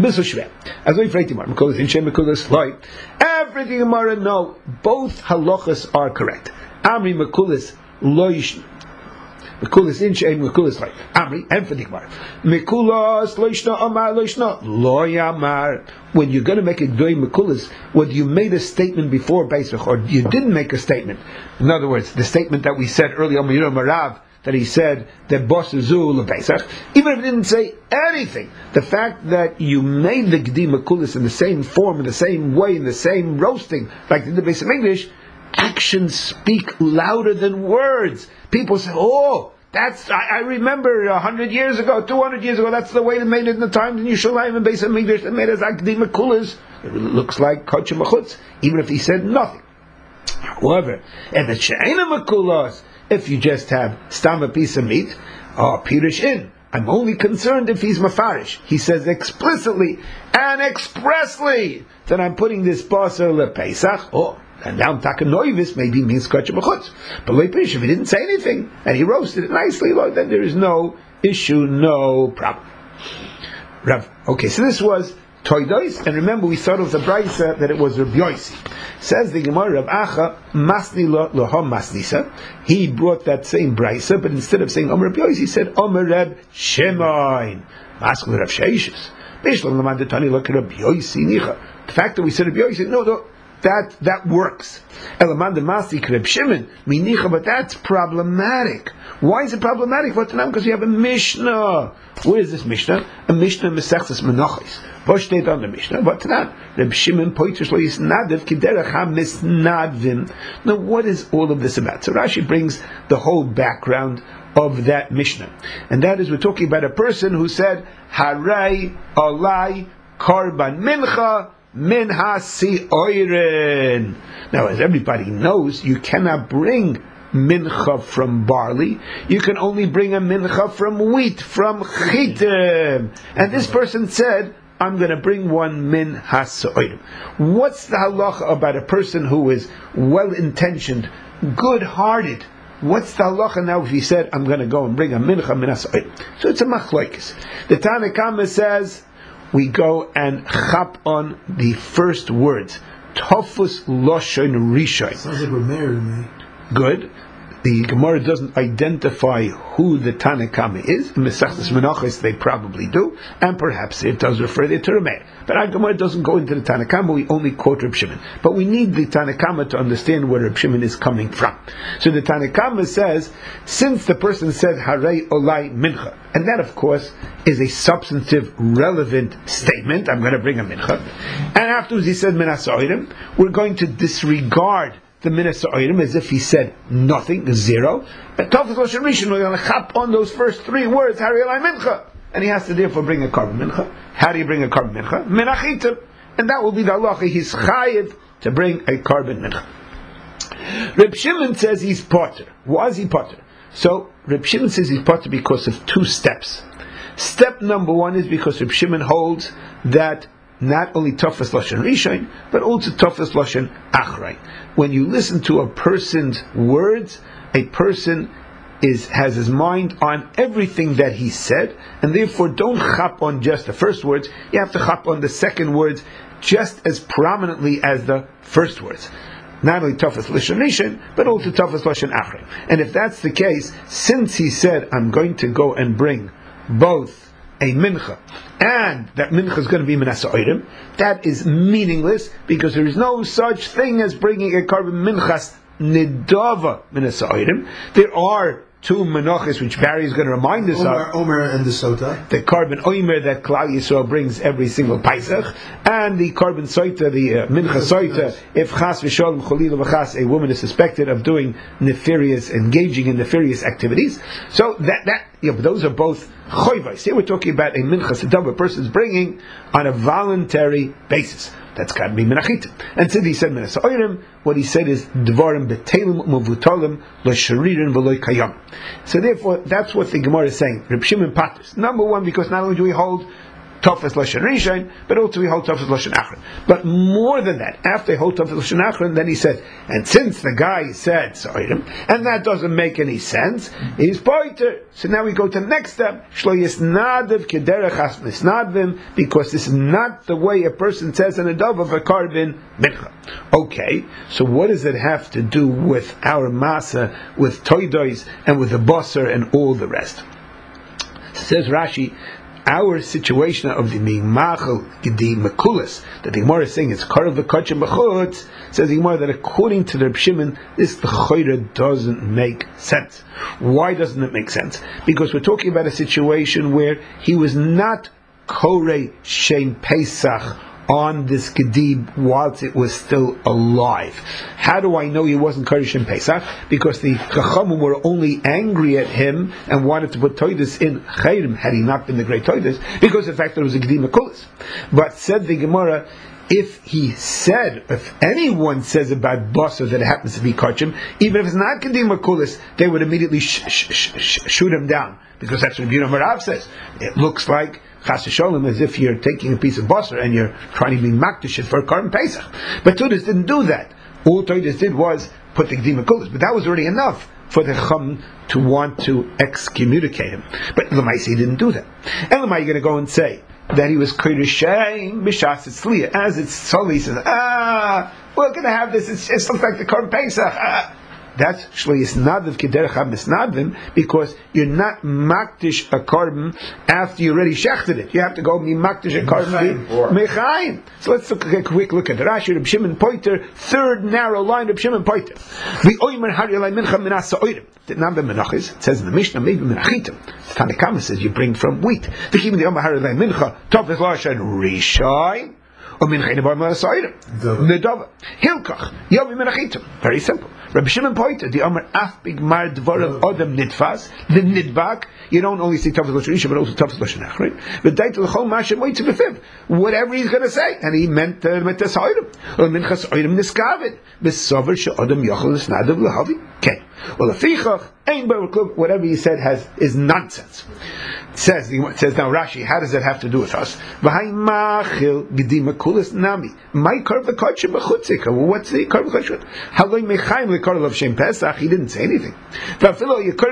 Everything Gemara know, both halachas are correct. Amri Mekulis lo yishna. Mekulis in shein, Mekulis like Amri, and for the Gemara. Mekulas lo yishna, Amar lo yishna, lo yamar. When you're going to make a doy Mekulis, whether you made a statement before Pesach or you didn't make a statement. In other words, the statement that we said earlier, Marav, that he said that Bos Zu LePesach, even if it didn't say anything, the fact that you made the K'di Mekulis in the same form, in the same way, in the same roasting, like in the Beis Mikdash, actions speak louder than words. People say, oh, I remember 100 years ago, 200 years ago, that's the way they made it in the times in Yerushalayim and Beis Mikdash, they made it as K'di Mekulis. It looks like Kotch and Bachutz, even if he said nothing. However, if it's She'ena Mekulas, if you just have stam a piece of meat, Pirush in. I'm only concerned if he's mafarish. He says explicitly and expressly that I'm putting this basar lePesach. And now Takanoivis maybe means Kotch B'chutz. But Leipirish, if he didn't say anything and he roasted it nicely, then there is no issue, no problem. Okay, so this was Toidois, and remember we started with the Braisa that it was Rabbi Yossi. Says the Gemara, Rav Acha Masni Lohom Masnisa. He brought that same Braisa, but instead of saying Omer Rabbi Yossi, he said Omer Reb Shimon. Maskul Rav Sheishis. Bishlam Lamandatani look at Rabbi Yossi Nicha. The fact that we said Rabbi Yossi, no, that works. Elamanda Masik Reb Shimon Minicha, but that's problematic. Why is it problematic? Because we have a Mishnah. Where is this Mishnah? A Mishnah Mesechtes Menachos. What steht on the Mishnah? But that Reb Shimon poiters lo yisnadev kiderech ha-misnadvim. Now, what is all of this about? So Rashi brings the whole background of that Mishnah, and that is we're talking about a person who said Haray Alai Korban Mincha Min Hasi Oiren. Now, as everybody knows, you cannot bring mincha from barley. You can only bring a mincha from wheat, from chitim. And this person said, I'm going to bring one min hasoirim. What's the halacha about a person who is well-intentioned, good-hearted? What's the halacha now if he said, I'm going to go and bring a mincha min hasoirim? So it's a machlokes. The Tanna Kama says, we go and chap on the first words. Tofus loshon rishon. Sounds like we're married to me. Good. The Gemara doesn't identify who the Tanna Kama is. In Mesechtes Menachos they probably do, and perhaps it does refer there to Rameir. But our Gemara doesn't go into the Tanna Kama, we only quote Reb Shimon. But we need the Tanna Kama to understand where Reb Shimon is coming from. So the Tanna Kama says, since the person said Harei Olai Mincha, and that of course is a substantive, relevant statement, I'm going to bring a Mincha, and afterwards he said Minas Oirim, we're going to disregard the Minas Oirim as if he said nothing, zero. But Tofus Loshen Rishon, we're going to chap on those first three words, Harei Olai Mincha, and he has to therefore bring a Korban Mincha. How do you bring a Korban Mincha? Menachitim, and that will be the halacha. He's chayiv to bring a Korban Mincha. Reb Shimon says he's potter. Why is he potter? So Reb Shimon says he's potter because of two steps. Step number one is because Reb Shimon holds that not only Tofus Loshen Rishon, but also Tofus Loshen Achrei. When you listen to a person's words, a person has his mind on everything that he said, and therefore don't chap on just the first words, you have to chap on the second words just as prominently as the first words. Not only Tofus Loshen Rishon, but also Tofus Loshen Achrei. And if that's the case, since he said, I'm going to go and bring both a mincha, and that mincha is going to be Minas Oirim, that is meaningless, because there is no such thing as bringing a Korban minchas nidava Minas Oirim. There are two menachos, which Barry is going to remind us of. Omer and the Sota. The korban Omer that Klal Yisrael brings every single Pesach, and the korban Soita, the Mincha Soita, if Chas V'Sholem Cholila V'Chas, a woman is suspected of doing engaging in nefarious activities. So but those are both choivos. Here we're talking about a Mincha Sedov a person's bringing on a voluntary basis. That's got to be menachitim. And since he said menas oirim, what he said is dvarim betelim muvutalim lo sharirin v'lo kayam. So therefore, that's what the Gemara is saying. Reb Shimon Patus. Number one, because not only do we hold Tofes Lashon Rishon, but also we hold Tofes Lashon Achron. But more than that, after they hold Tofes Lashon Achron, then he said, and since the guy said Soirim, and that doesn't make any sense, he's poiter. So now we go to the next step, Shlo Yisnadev Kederech Has Misnadvim, because this is not the way a person says an Adov of a Korban Mincha. Okay, so what does it have to do with our Masa, with Toidois, and with the Bosser, and all the rest? Says Rashi, our situation of the Mimachel Gedi Mekulis, that the Gemara is saying it's Karav V'Kachim B'Chutz, says the Gemara that according to the Reb Shimon, this L'Choira doesn't make sense. Why doesn't it make sense? Because we're talking about a situation where he was not Korei Shem Pesach on this Gedib whilst it was still alive. How do I know he wasn't Kodesh in Pesach? Because the Chachamim were only angry at him and wanted to put Toides in Chayrim had he not been the great Toides, because of the fact that it was a Gedib Mekulis. But said the Gemara, if anyone says about Basar that it happens to be Kachim, even if it's not Gedib Mekulis, they would immediately shoot him down, because that's what Rabbi Marav says. It looks like Chas v'Sholem as if you're taking a piece of basar and you're trying to be makdish it for a Korban Pesach. But Todos didn't do that. All Todos did was put the Gdim Mekulis, but that was already enough for the Chum to want to excommunicate him. But Lamaisi didn't do that. And Lamai, you're going to go and say that he was Kodesh B'Shas Tzliya, as it's Sully says, we're going to have this, it looks like the Korban Pesach. That's Shlo Yisnadav Kederech HaMisnadvim, because you're not makdish a korban after you already shechted it. You have to go be makdish a korban mechaim. So let's look a quick look at the Rashi. Reb Shimon Poiter, third narrow line. Reb Shimon Poiter. V'oymer hariyalai mincha minasa oirim. It says in the Mishnah, maybe minachitim. Tanakama says you bring from wheat. V'kim the omer hariyalai mincha tov v'loshan rishai. Very simple. Rabbi Shimon Poiter, the Omer Af Bigmar Dvorav Odem Nidfas, the Nidbak, you don't only say Tafel Lashon Rishon, but also Tafel Lashon Achron. But Daitel Chol Mashem Moitze B'Fiv, whatever he's going to say, and he meant Metes Ha'odim, or Minchas Ha'odim Niskavid, B'Sover She'odem Yochel Nisnadav L'Havi. Okay. Well, whatever he said is nonsense. It says now Rashi, how does that have to do with us? What's the karv of Shem Pesach? He didn't say anything. That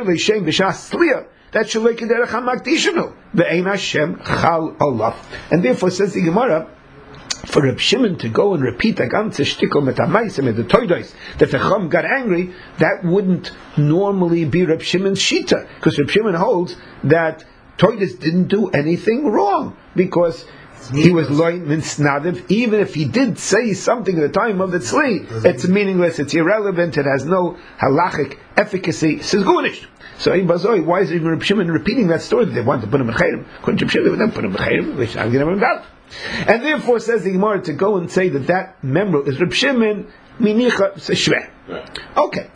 and therefore says the Gemara, for Reb Shimon to go and repeat the ganze shtickle mit Amaisim and the Toidos that the Chum got angry, that wouldn't normally be Reb Shimon's shita, because Reb Shimon holds that Toidos didn't do anything wrong, because he was loin minsnadiv. Even if he did say something at the time of the tzli, it's meaningless, it's irrelevant, it has no halachic efficacy. Says Gunish. So why is even Reb Shimon repeating that story? They want to put him in chayrim. Couldn't Reb Shimon put him in chayrim? Which I'm going to have him. And therefore, says the Gemara, to go and say that member is Reb Shimon minicha shveh. Okay.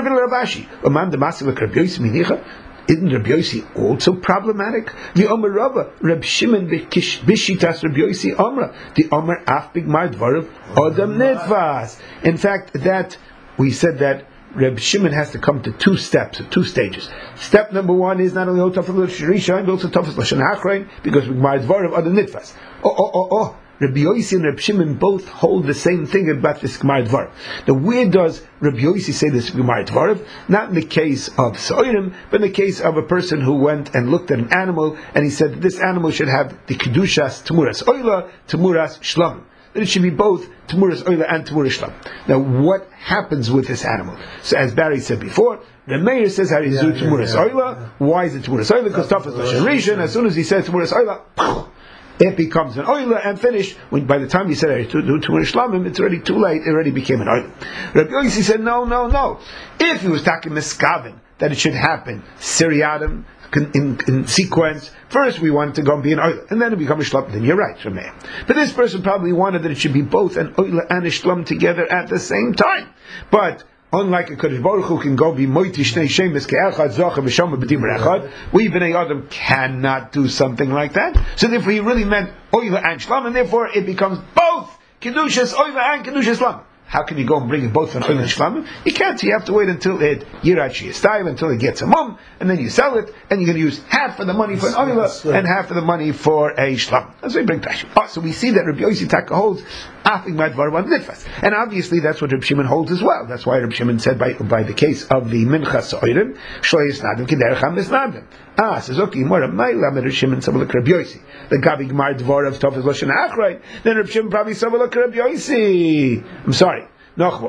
Isn't Rabbi Yossi also problematic? The Omer Rava, Reb Shimon Bishitas Rabbi Yossi Omra, the Omer Af Bigmar Dvarav Odam Nidvas. In fact, that we said that Reb Shimon has to come to two stages. Step number one is not only Tafel Lashon Rishon, but also Tafel Lashon Achron, because Bigmar Dvarav Odam Nidvas. Rabbi Yossi and Reb Shimon both hold the same thing about this Gemara Dvarav. Now, where does Rabbi Yossi say this Gemara Dvarav? Not in the case of Soirim, but in the case of a person who went and looked at an animal and he said that this animal should have the Kedushas Temuras Oila, Temuras Shlam. That it should be both Temuras Oila and Temuras Shlam. Now, what happens with this animal? So, as Barry said before, the mayor says how do you do Temuras Oila? Why is it Temuras Oila? Because Tafel Lashon Rishon, as soon as he says Temuras Oila, it becomes an oiler and finished. By the time he said to do Temuras Shlamim, it's already too late. It already became an oiler. Rabbi Yossi said, no. If he was talking miskaven that it should happen seriatim, in sequence. First we want to go and be an oila, and then it become a shlam. Then you're right, Shemay. But this person probably wanted that it should be both an oila and a shlam together at the same time. But unlike a Kodesh Baruch Hu can go be moiti shnei shemes ke'echad zocher v'shama b'dimer echad, we b'nei Adam cannot do something like that. So therefore he really meant oila and shlam, and therefore it becomes both kedushas oila and kedushas shlam. How can you go and bring it both for oila and shlamim? You can't. You have to wait until it yirat sheyistayim, until it gets a mum, and then you sell it, and you're going to use half of the money for an oila and half of the money for a shlam. That's why we bring Rashi. So we see that Rabbi Yossi Taka holds afik madvar one nitfas, and obviously that's what Rabbi Shimon holds as well. That's why Rabbi Shimon said by the case of the minchas oirim shlois nadim kiderech hamis nadim. Says okay, more Maila Rabbi Shimon Savalak Rabbi Yossi. The Gabi Gemar Dvar of Tov is Lashon Achrei. Then Rabbi Shimon probably Savalak Rabbi Yossi. I'm sorry, Nochmo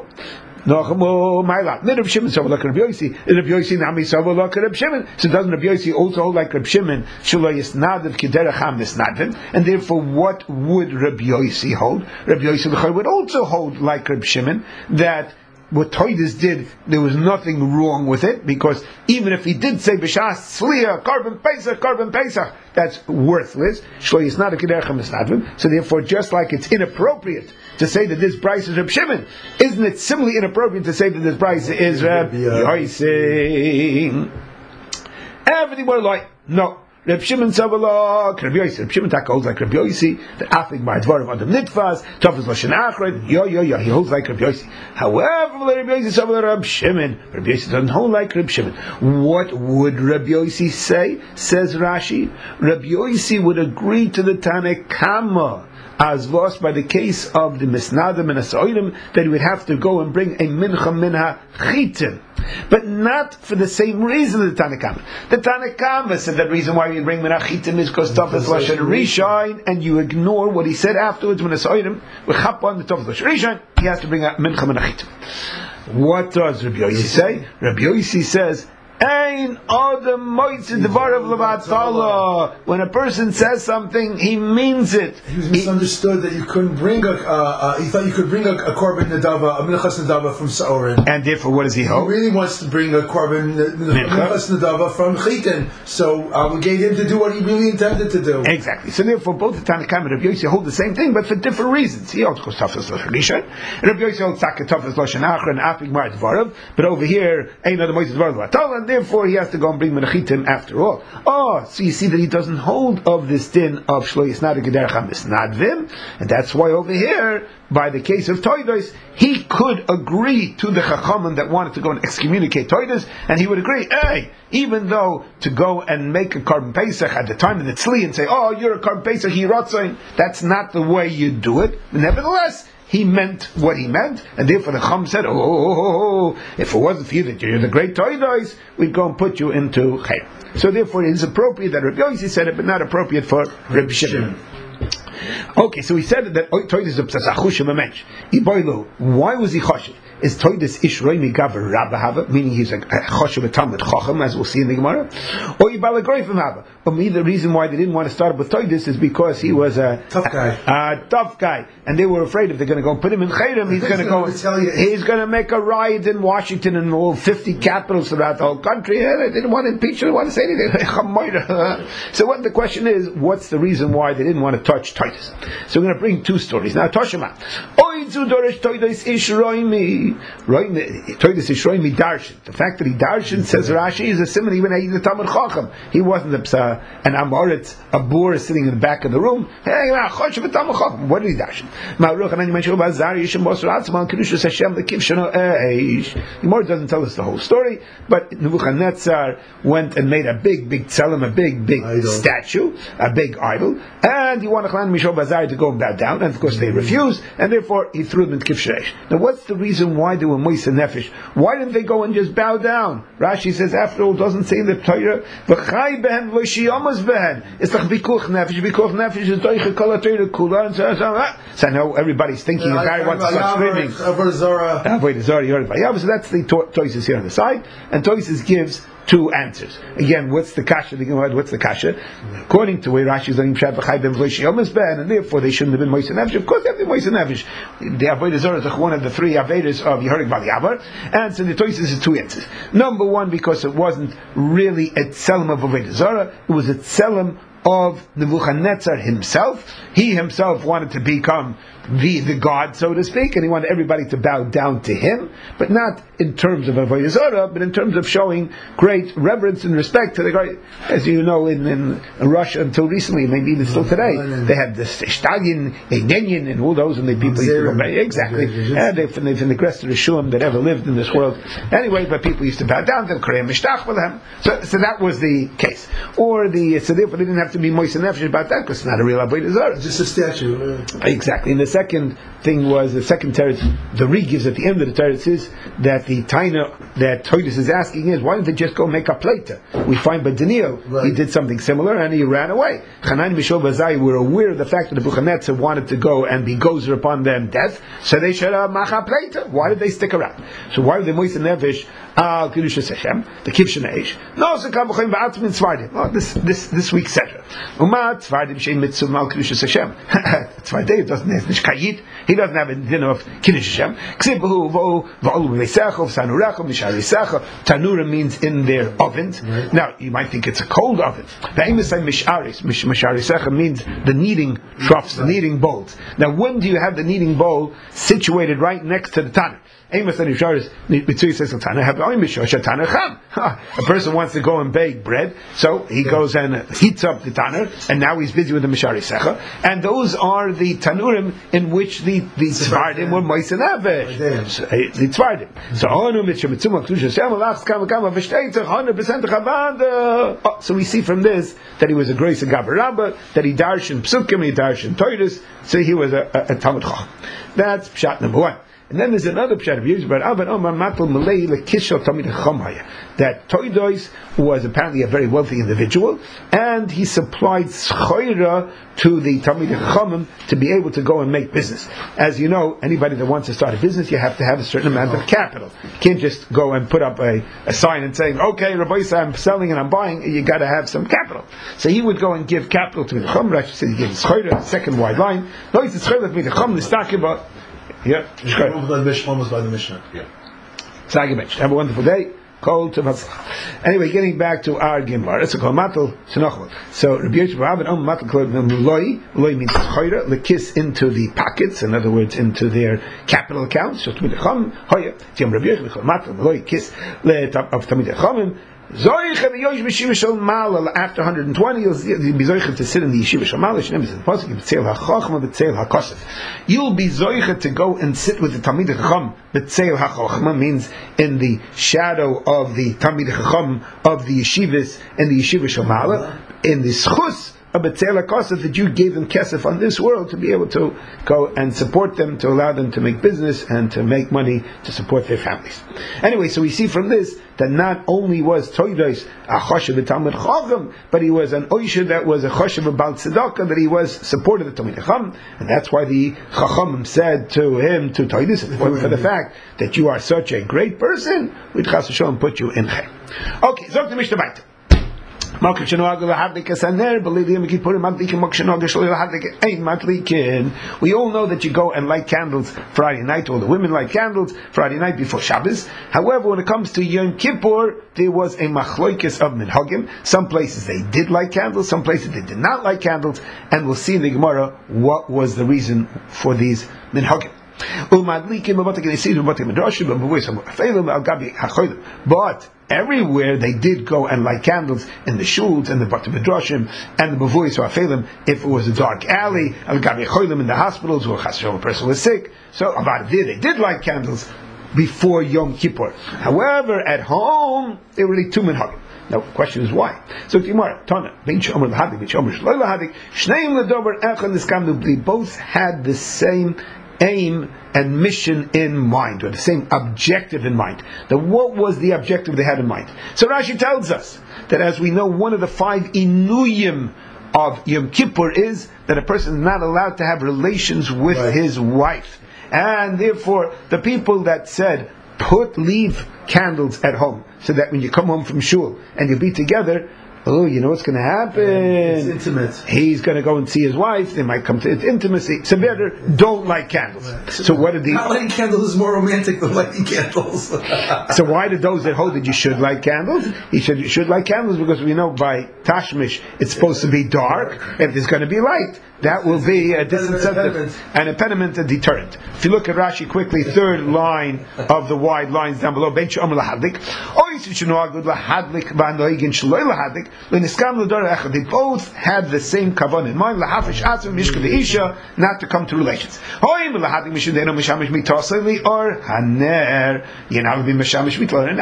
Maila. Then Rabbi Shimon Savalak Rabbi Yossi. Rabbi Yossi Nami Savalak Rabbi Shimon. So doesn't Rabbi Yossi also hold like Rabbi Shimon? Shlois Nadav Kiderech Hamis Nadim. And therefore, what would Rabbi Yossi hold? Rabbi Yossi would also hold like Rabbi Shimon that what Toydis did, there was nothing wrong with it, because even if he did say b'shas tzliya, carbon pesach, that's worthless. Shlo is not a kederach misnadvim. So therefore, just like it's inappropriate to say that this price is Reb Shimon, isn't it similarly inappropriate to say that this price is Reb Yossi? Everything were like no. Reb Shimon Savalak, Reb Yossi. Reb Shimon Taka holds like Reb Yossi. The afik ma'advar of Adam Nitfas. Tov is Lashon Achrei. He holds like Reb Yossi. However, Reb Yossi Savalak Reb Shimon. Reb Yossi doesn't hold like Reb Shimon. What would Reb Yossi say? Says Rashi. Reb Yossi would agree to the Tanakama, as was by the case of the Misnadim and Asoidim, that he would have to go and bring a minha chitin, but not for the same reason as the Tanakama. The Tanakama said the reason why you bring minha chitin is because Tov is Lashon Rishon, and you ignore what he said afterwards when Asoidim we chap on the Tov is Lashon Rishon. He has to bring a minha chitin. What does Rabbi Yossi say? Rabbi Yossi says, when a person says something, he means it. He was misunderstood that you couldn't bring he thought you could bring a korban nadava, a minchas nadava from Sa'orin. And therefore, what does he hold? He really wants to bring a korban minchas nadava from Chitin, so obligate him to do what he really intended to do. Exactly. So therefore, both the Tanakam and Rabbi Yossi hold the same thing, but for different reasons. He holds Tafas Lashon Rishon, and Rabbi Yossi holds Tafas Lashon Achrei and Afik Mar Dvarav, but over here, ain't other Moises Dvarav Latol, and therefore he has to go and bring menachitim after all. So you see that he doesn't hold of this din of shlo yisnad gederach hamisnadvim, and that's why over here, by the case of Toidos, he could agree to the Chachamim that wanted to go and excommunicate Toidos, and he would agree, even though to go and make a Korban Pesach at the time of the Tzli and say, you're a Korban Pesach, that's not the way you do it. But nevertheless, he meant what he meant, and therefore the Chum said, if it wasn't for you that you're the great Toidos, we'd go and put you into Chayim. So therefore it is appropriate that Rabbi Yossi said it, but not appropriate for Rabbi Shimon. Okay, so he said that Toidos is a psasachushim a mensch. Why was he choshev? Is Toidos ishroi migaver rabba hava, meaning he's a choshev a talmid chacham, as we'll see in the Gemara, or yibalagroifim hava? But the reason why they didn't want to start with Toidos is because he was a tough guy, and they were afraid if they're going to go put him in Chayrim, he's going to make a riot in Washington and all 50 capitals throughout the whole country. They didn't want to impeach him, they didn't want to say anything. So what the question is, what's the reason why they didn't want to touch Toidos? So we're going to bring two stories. Now, Toshima. Toidos Ishroimi Darshan. The fact that he Darshan, says Rashi, is a simon even a Talmud Chacham. He wasn't an Amoritz, a boor sitting in the back of the room. What did he Darshan? The Gemara doesn't tell us the whole story, but Nebuchadnezzar went and made a big tzelem, a big statue, a big idol, and he wanted Mishal Bazar to go and bow down, and of course they refused, and therefore he threw them in Kivshresh. Now what's the reason why they were Moise Nefesh? Why didn't they go and just bow down? Rashi says, after all, doesn't say in the Torah, V'chai behen v'shiyamas behen. It's like Bikuch Nefesh is Doiche Kol HaTorah Kula, and so I know everybody's thinking, if Barry wants to start screaming, Avodah Zarah, so that's the Toises here on the side, and Toises gives two answers. Again, what's the kasha? What's the kasha? According to where Rashi is learning Pshat v'chai ben v'loy sheyomes ben, and therefore they shouldn't have been moise nefesh. Of course, they have to be moise nefesh. The avodah zarah is one of the three avodas of Yehorig Bali Avar, and so the Tosis is two answers. Number one, because it wasn't really a tzelem of avodah zarah; it was a tzelem of Nebuchadnezzar himself. He himself wanted to become the god, so to speak, and he wanted everybody to bow down to him, but not in terms of avodah zarah, but in terms of showing great reverence and respect to the God. As you know, in Russia until recently, maybe even still today, they had the Stalin, Lenin, and all those, and the people used to go back. Exactly. And they from the greatest Rishum that ever lived in this world. Anyway, but people used to bow down to them, Korean Mishtach with him. So that was the case. So therefore they didn't have to be moist and nefesh about that, because it's not a real avodah zarah. Just a statue. Exactly. And the second thing was, the second teretz, the Ri gives at the end of the teretz is that the taina that Toydis is asking is, why didn't they just go make a plata? We find by Daniel, he did something similar and he ran away. Chanan Mishol Bazai were aware of the fact that Nebuchadnezzar wanted to go and be gozer upon them death, so they should have macha plata. Why did they stick around? So why did they moisten nefesh al Kedusha Hashem, the Kivshin Eish? No, so kam b'choim ba'atzmin tzvardim. Well, this week said Umat tzvardim shein mitzvah al Kedusha Hashem. Tzvardim doesn't have nishkayit. He doesn't have a dinner of Kiddush Hashem. Tanura means in their ovens. Right. Now, you might think it's a cold oven. Misharis means the kneading troughs, the kneading bowls. Now, when do you have the kneading bowl situated right next to the tanner? A person wants to go and bake bread, so he goes and heats up the tanner, and now he's busy with the Mishari Secha, and those are the tanurim in which the tzvardim were moist and avish. The tzvardim. So we see from this that he was a grace of Gabarabba, that he darshan psukim, he darshan toiris, so he was a Talmud Chacham. That's pshat number one. And then there's another pshat of Yosef Bar Abba that Toidos was apparently a very wealthy individual, and he supplied schoira to the Talmidei Chachamim to be able to go and make business. As you know, anybody that wants to start a business, you have to have a certain amount of capital. You can't just go and put up a sign and saying, okay, Rabbi Yisrael, I'm selling and I'm buying. You got to have some capital. So he would go and give capital to the Chacham. Rashi said he gave schoira, second wide line. No, it's the schoira to the Chacham, the stakibah. Yeah, almost by the Mishnah. Yeah. Have a wonderful day. Anyway, getting back to our Gemara, it's a called Matal Shenochel. So Rabbi Yosef Bar Abba Matal called Loi. Loi means choira, the kiss into the pockets. In other words, into their capital accounts. So Tamid Chacham Hoya. Jim Rabbi Yosef called Matal Loi kiss le top of Tamid Chachamim. After 120, you'll be zoichet to sit in the yeshiva shel Ma'ala. You'll be zoichet to go and sit with the Talmidei Chacham. B'tzeil hachachma means in the shadow of the Talmidei Chacham of the yeshivas and the yeshiva shel Ma'ala. In the schus that you gave them kesef on this world to be able to go and support them, to allow them to make business and to make money to support their families. Anyway, so we see from this that not only was Toidos a choshev Talmid Chacham, but he was an oisha that was a choshev Bal Tzedakah, that he was supported the Talmid Chacham, and that's why the Chacham said to him, to Toidos, for the fact that you are such a great person, we'd chas v'sholom put you in chay. Okay, zok the Mishnah Baita. We all know that you go and light candles Friday night, all the women light candles Friday night before Shabbos. However, when it comes to Yom Kippur, there was a machloikis of minhagim. Some places they did light candles, some places they did not light candles, and we'll see in the Gemara what was the reason for these minhagim. But everywhere they did go and light candles in the shuls and the Bata Midrashim and the Bavuis or Afelim, if it was a dark alley, in the hospitals or a person was sick. So about there they did light candles before Yom Kippur. However, at home there were really two minhagim. Now, the question is why. So, Gemara, Tana, they both had the same aim and mission in mind, or the same objective in mind. Now, what was the objective they had in mind? So Rashi tells us that, as we know, one of the 5 inuyim of Yom Kippur is that a person is not allowed to have relations with his wife. And therefore, the people that said, leave candles at home, so that when you come home from shul and you'll be together, you know what's going to happen? It's intimate. He's going to go and see his wife. They might come to intimacy. So better don't light candles. Right. So what did not lighting candles is more romantic than lighting candles. So why did those that hold that you should light candles? You should light candles because we know by Tashmish it's supposed to be dark. If there's going to be light, that will be a disincentive, an impediment, a deterrent. If you look at Rashi quickly, third line of the wide lines down below, they both had the same kavanah in mind, not to come to relations. You're not going to be mashamish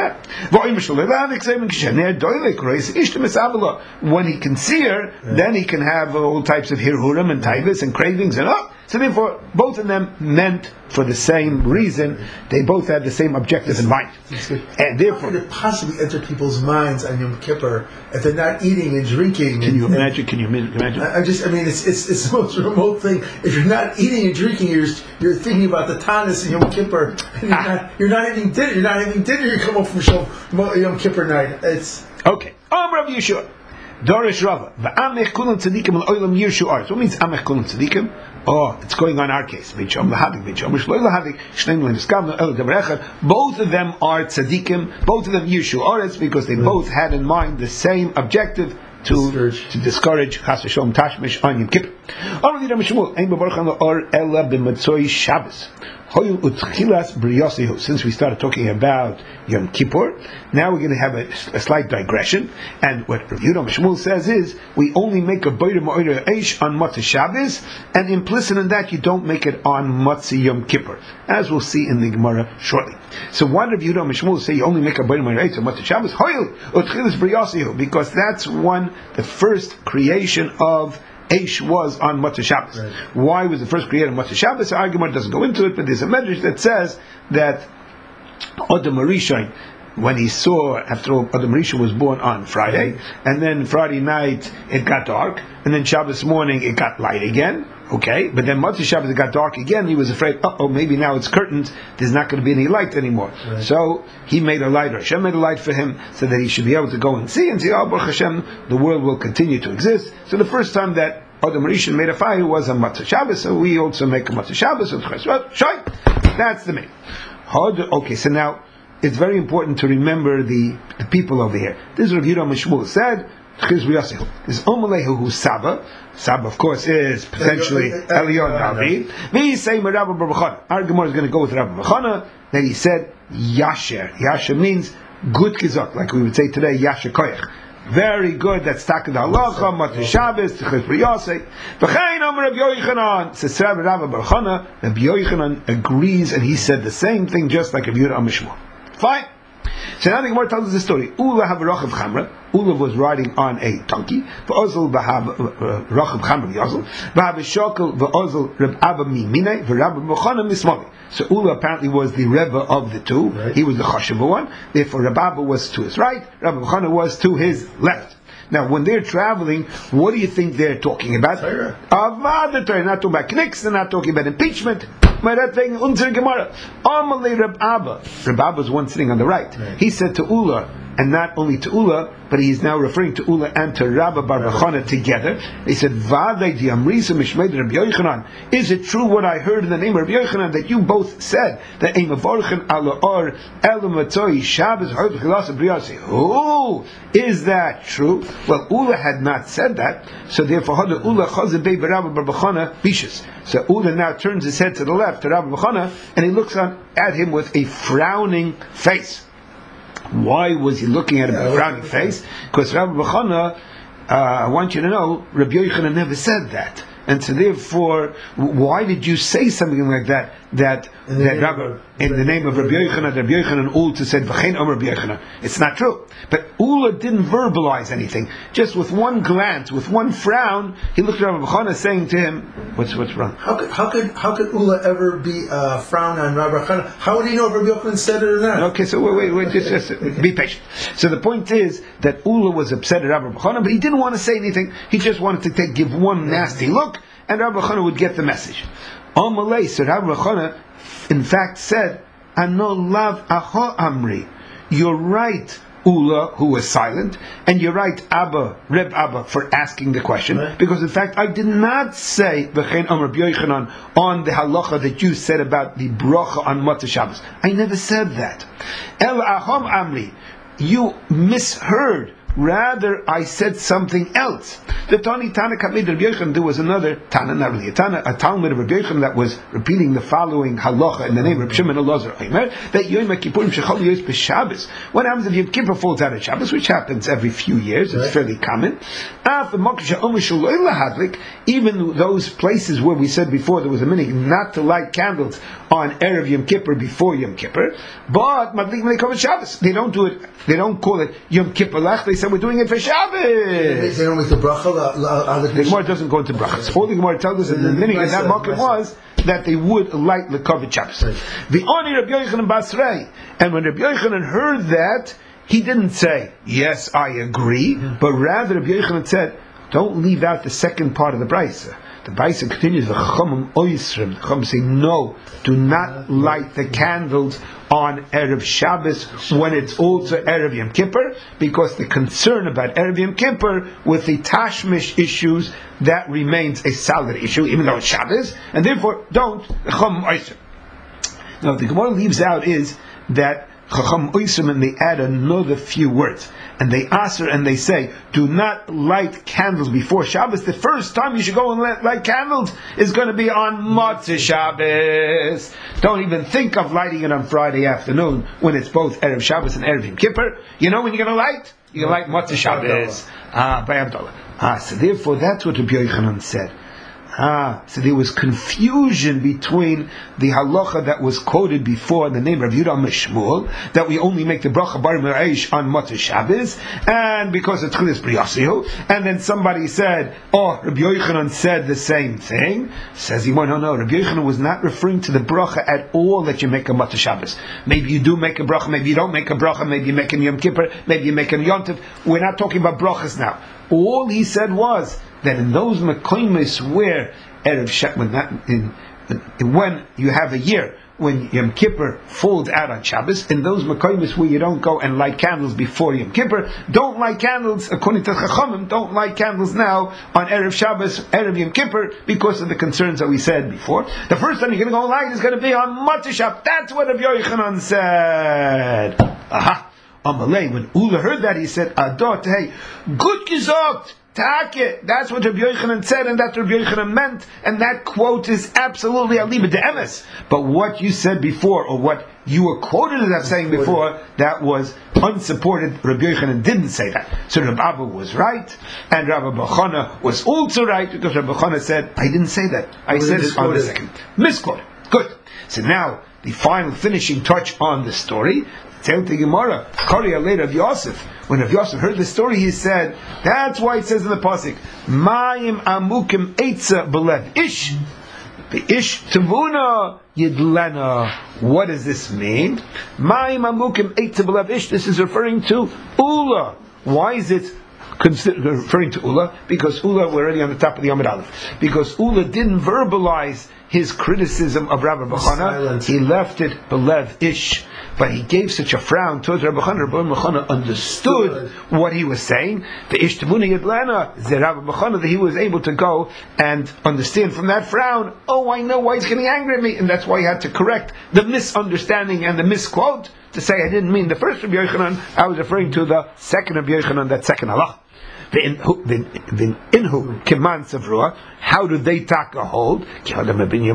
mitla. When he can see her, then he can have all types of hirhurim and taivas and cravings and so therefore both of them meant for the same reason. They both had the same objective in mind, and therefore how could it possibly enter people's minds on Yom Kippur if they're not eating and drinking? Can you imagine? It's the most remote thing. If you're not eating and drinking, you're thinking about the Tanis and Yom Kippur, and you're not eating dinner. You're not having dinner. You come up from Yom Kippur night. It's okay. Rav Yeshua, Dorish Rava, v'amech kulam tzadikim l'olam yirshu aretz. What means amech kulam tzadikim? It's going on our case. Both of them are tzadikim. Both of them yirshu aretz because they both had in mind the same objective to discourage chas v'sholom tashmish on Yom Kippur. Since we started talking about Yom Kippur, now we're going to have a slight digression. And what Rav Yehuda Shmuel says is, we only make a Boyer Ma'oyer Eish on Matzah Shabbos, and implicit in that, you don't make it on Matzah Yom Kippur, as we'll see in the Gemara shortly. So why did Rav Yehuda Shmuel say you only make a Boyer Ma'oyer Eish on Matzah Shabbos? Because that's when the first creation of Eish was on Matzah Shabbos. Right. Why was the first created on Matzah Shabbos? The argument doesn't go into it, but there's a medrash that says that Adam Rishon, when he saw, after all, Adam Rishon was born on Friday, and then Friday night it got dark, and then Shabbos morning it got light again. Okay, but then Matzah Shabbos it got dark again. He was afraid, maybe now it's curtains. There's not going to be any light anymore. Right. So he made a light, or Hashem made a light for him, so that he should be able to go and see, Baruch Hashem, the world will continue to exist. So the first time that Adam Rishon made a fire was on Matzah Shabbos, so we also make a Matzah Shabbos. That's the main. Okay, so now it's very important to remember the people over here. This is Rav Yehuda Shmuel said. This Omalehu who's Saba. Saba, of course, is potentially Elion David. We say Rabbi Bar Bachana. Our Gemara is going to go with Rabbi Bachana. Then he said Yasher. Yasher means good kizot, like we would say today, Yasher Koyach. Very good. That's Takad Halacha, Matzah Shabbos, Tichas B'Yosei. V'chein Amar Rabbi Yochanan. Says Rabbi Bar Bachana. Rabbi Yochanan agrees, and he said the same thing, just like Rabbi Yehuda Shmuel. Fine. So now the Gemara tells us the story. Ula have a Rachav Chamra. Ula was riding on a donkey. V'ozl v'hav Rachav Chamra v'yozl. V'hav Shokel v'ozl Reb Abba mimine v'Rabbi Bachana mismali. So Ula apparently was the Rebbe of the two. Right. He was the Choshev one. Therefore Reb Abba was to his right. Rabbi Bachana was to his left. Now, when they're traveling, what do you think they're talking about? Torah. Not talking about knicks, they're not talking about impeachment. Reb Abba was one sitting on the right. He said to Ula, and not only to Ula, but he is now referring to Ula and to Rabbi Bar Bachana together. He said, is it true what I heard in the name of Rabbi Yochanan that you both said that is that true? Well, Ula had not said that, so therefore so Ula now turns his head to the left to Rabbi Bachana, and he looks at him with a frowning face. Why was he looking at him with a frowning face? Because Rabbi Bachana, I want you to know, Rabbi Yochanan never said that. And so therefore, why did you say something like that? That Rabbi, in the name of Rabbi Yochanan Ula said, V'chein Omer Rabbi Yochanan. It's not true. But Ula didn't verbalize anything. Just with one glance, with one frown, he looked at Rabbi Bachana saying to him, what's wrong? How could Ula ever be frown on Rabbi Bachana? How would he know if Rabbi Yochanan said it or not? Okay, so wait, just be patient. So the point is that Ula was upset at Rabbi Bachana, but he didn't want to say anything. He just wanted to give one nasty look, and Rabbi Bachana would get the message. Amalei, so Rabbi Bachana, in fact, said, ano lav aho amri. You're right, Ula, who was silent, and you're right, Reb Abba, for asking the question, right. Because in fact, I did not say V'chein Amar Rabbi Yochanan on the halacha that you said about the bracha on Motzei Shabbos. I never said that. El Ahom Amri, you misheard. Rather, I said something else. The Tani Tana Kamid Rabbi Yochanan, there was another Tana, not really a Tana, a Talmud of Rabbi Yochanan that was repeating the following halacha in the name of Rabbi Shimon Elazar Omer, that Yom Kippurim Shechol Yos b'Shabbos. What happens if Yom Kippur falls out of Shabbos, which happens every few years, it's fairly common. Even those places where we said before there was a minhag not to light candles on Erev Yom Kippur before Yom Kippur, but Madlik Melekov Shabbos. They don't do it, they don't call it Yom Kippur Lach, they say we're doing it for Shabbos. They don't make the bracha. The Gemara doesn't go into brachas. All the Gemara tells us that the meaning of that market was that they would light the covered Shabbos. The Oni Rabbi Yochanan Basrei, and when Rabbi Yochanan heard that, he didn't say yes, I agree, but rather Rabbi Yochanan said, don't leave out the second part of the brisa. The brisa continues, the Chachamim Oisrim. The Chachamim say, no, do not light the candles on Erev Shabbos when it's also Erev Yom Kippur, because the concern about Erev Yom Kippur with the Tashmish issues, that remains a solid issue, even though it's Shabbos, and therefore don't, the Chachamim Oisrim. Now, what the Gemara leaves out is that Chacham Oisrim, and they add another few words. And they answer and they say, do not light candles before Shabbos. The first time you should go and light candles is going to be on Motzei Shabbos. Don't even think of lighting it on Friday afternoon when it's both Erev Shabbos and Erev Yom Kippur. You know when you're going to light? You're going to light Motzei Shabbos. By Abdullah. So therefore that's what Rabbi Yochanan said. So there was confusion between the halacha that was quoted before in the name of Yehuda Mishmuel, that we only make the bracha bar me'eish on Motzei Shabbos, and because it's Chilas B'Yasihu, and then somebody said, oh, Rabbi Yochanan said the same thing. Says he, well, no, Rabbi Yochanan was not referring to the bracha at all that you make on Motzei Shabbos. Maybe you do make a bracha, maybe you don't make a bracha, maybe you make a Yom Kippur, maybe you make a Yom Tov. We're not talking about brachas now. All he said was that in those mekoimis where Erev Shabbos, when you have a year when Yom Kippur falls out on Shabbos, in those mekoimis where you don't go and light candles before Yom Kippur, don't light candles, according to Chachamim, don't light candles now on Erev Shabbos, Erev Yom Kippur, because of the concerns that we said before. The first time you're going to go light is going to be on Motzei Shabbos. That's what Rabbi Yochanan said. Aha! Amalei, when Ula heard that, he said, Adot, hey, good gesagt, take. That's what Rabbi Yochanan said, and that's what Rabbi Yochanan meant, and that quote is absolutely aliba de emes. But what you said before, or what you were quoted as saying before, that was unsupported. Rabbi Yochanan didn't say that. So Rabbi Abba was right, and Rabbi Bachana was also right, because Rabbi Bachana said, I didn't say that. I said it on the second. Misquoted. Good. So now, the final finishing touch on the story. Tell the Gemara, Korea later of Yosef. When Rav Yosef heard the story, he said, that's why it says in the pasuk, Mayim amukim eitza belev ish, ish tavuna yidlena. What does this mean? Mayim amukim eitza belev ish. This is referring to Ula. Why is it referring to Ula? Because Ula, we're already on the top of the Amud Aleph. Because Ula didn't verbalize his criticism of Rabbi Bachana. He left it belev ish. But he gave such a frown towards Rabbi Bachana. Rabbi Bachana understood what he was saying. The ish tavuna yidlena, the Rabbi Bachana, that he was able to go and understand from that frown, oh, I know why he's getting angry at me. And that's why he had to correct the misunderstanding and the misquote, to say I didn't mean the first Rabbi Yochanan, I was referring to the second Rabbi Yochanan, that second halach. How do they take a hold? That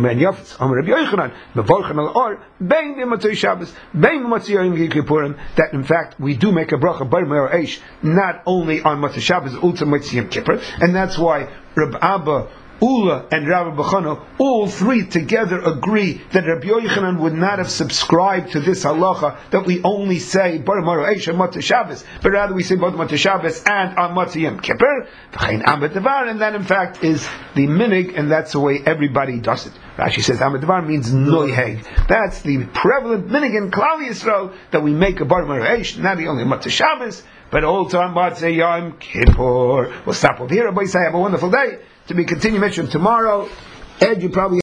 in fact we do make a bracha bar me'eish not only on Motzei Shabbos, also Motzei Yom Kippur, and that's why Rabbi Abba, Ula, and Rabbi Bachana, all three together agree that Rabbi Yochanan would not have subscribed to this halacha that we only say Bar Me'eish on Motzei Shabbos, but rather we say both Motzei Shabbos and on Motzei Yom Kippur, and that in fact is the minig, and that's the way everybody does it. Rashi says Amad Devar means noiheg. That's the prevalent minig in Klal Yisrael, that we make a Bar Me'eish not only on Motzei Shabbos, but also on Motzei Yom Kippur. We'll stop over here. Everybody say have a wonderful day. To be continued mentioned tomorrow. Ed, you probably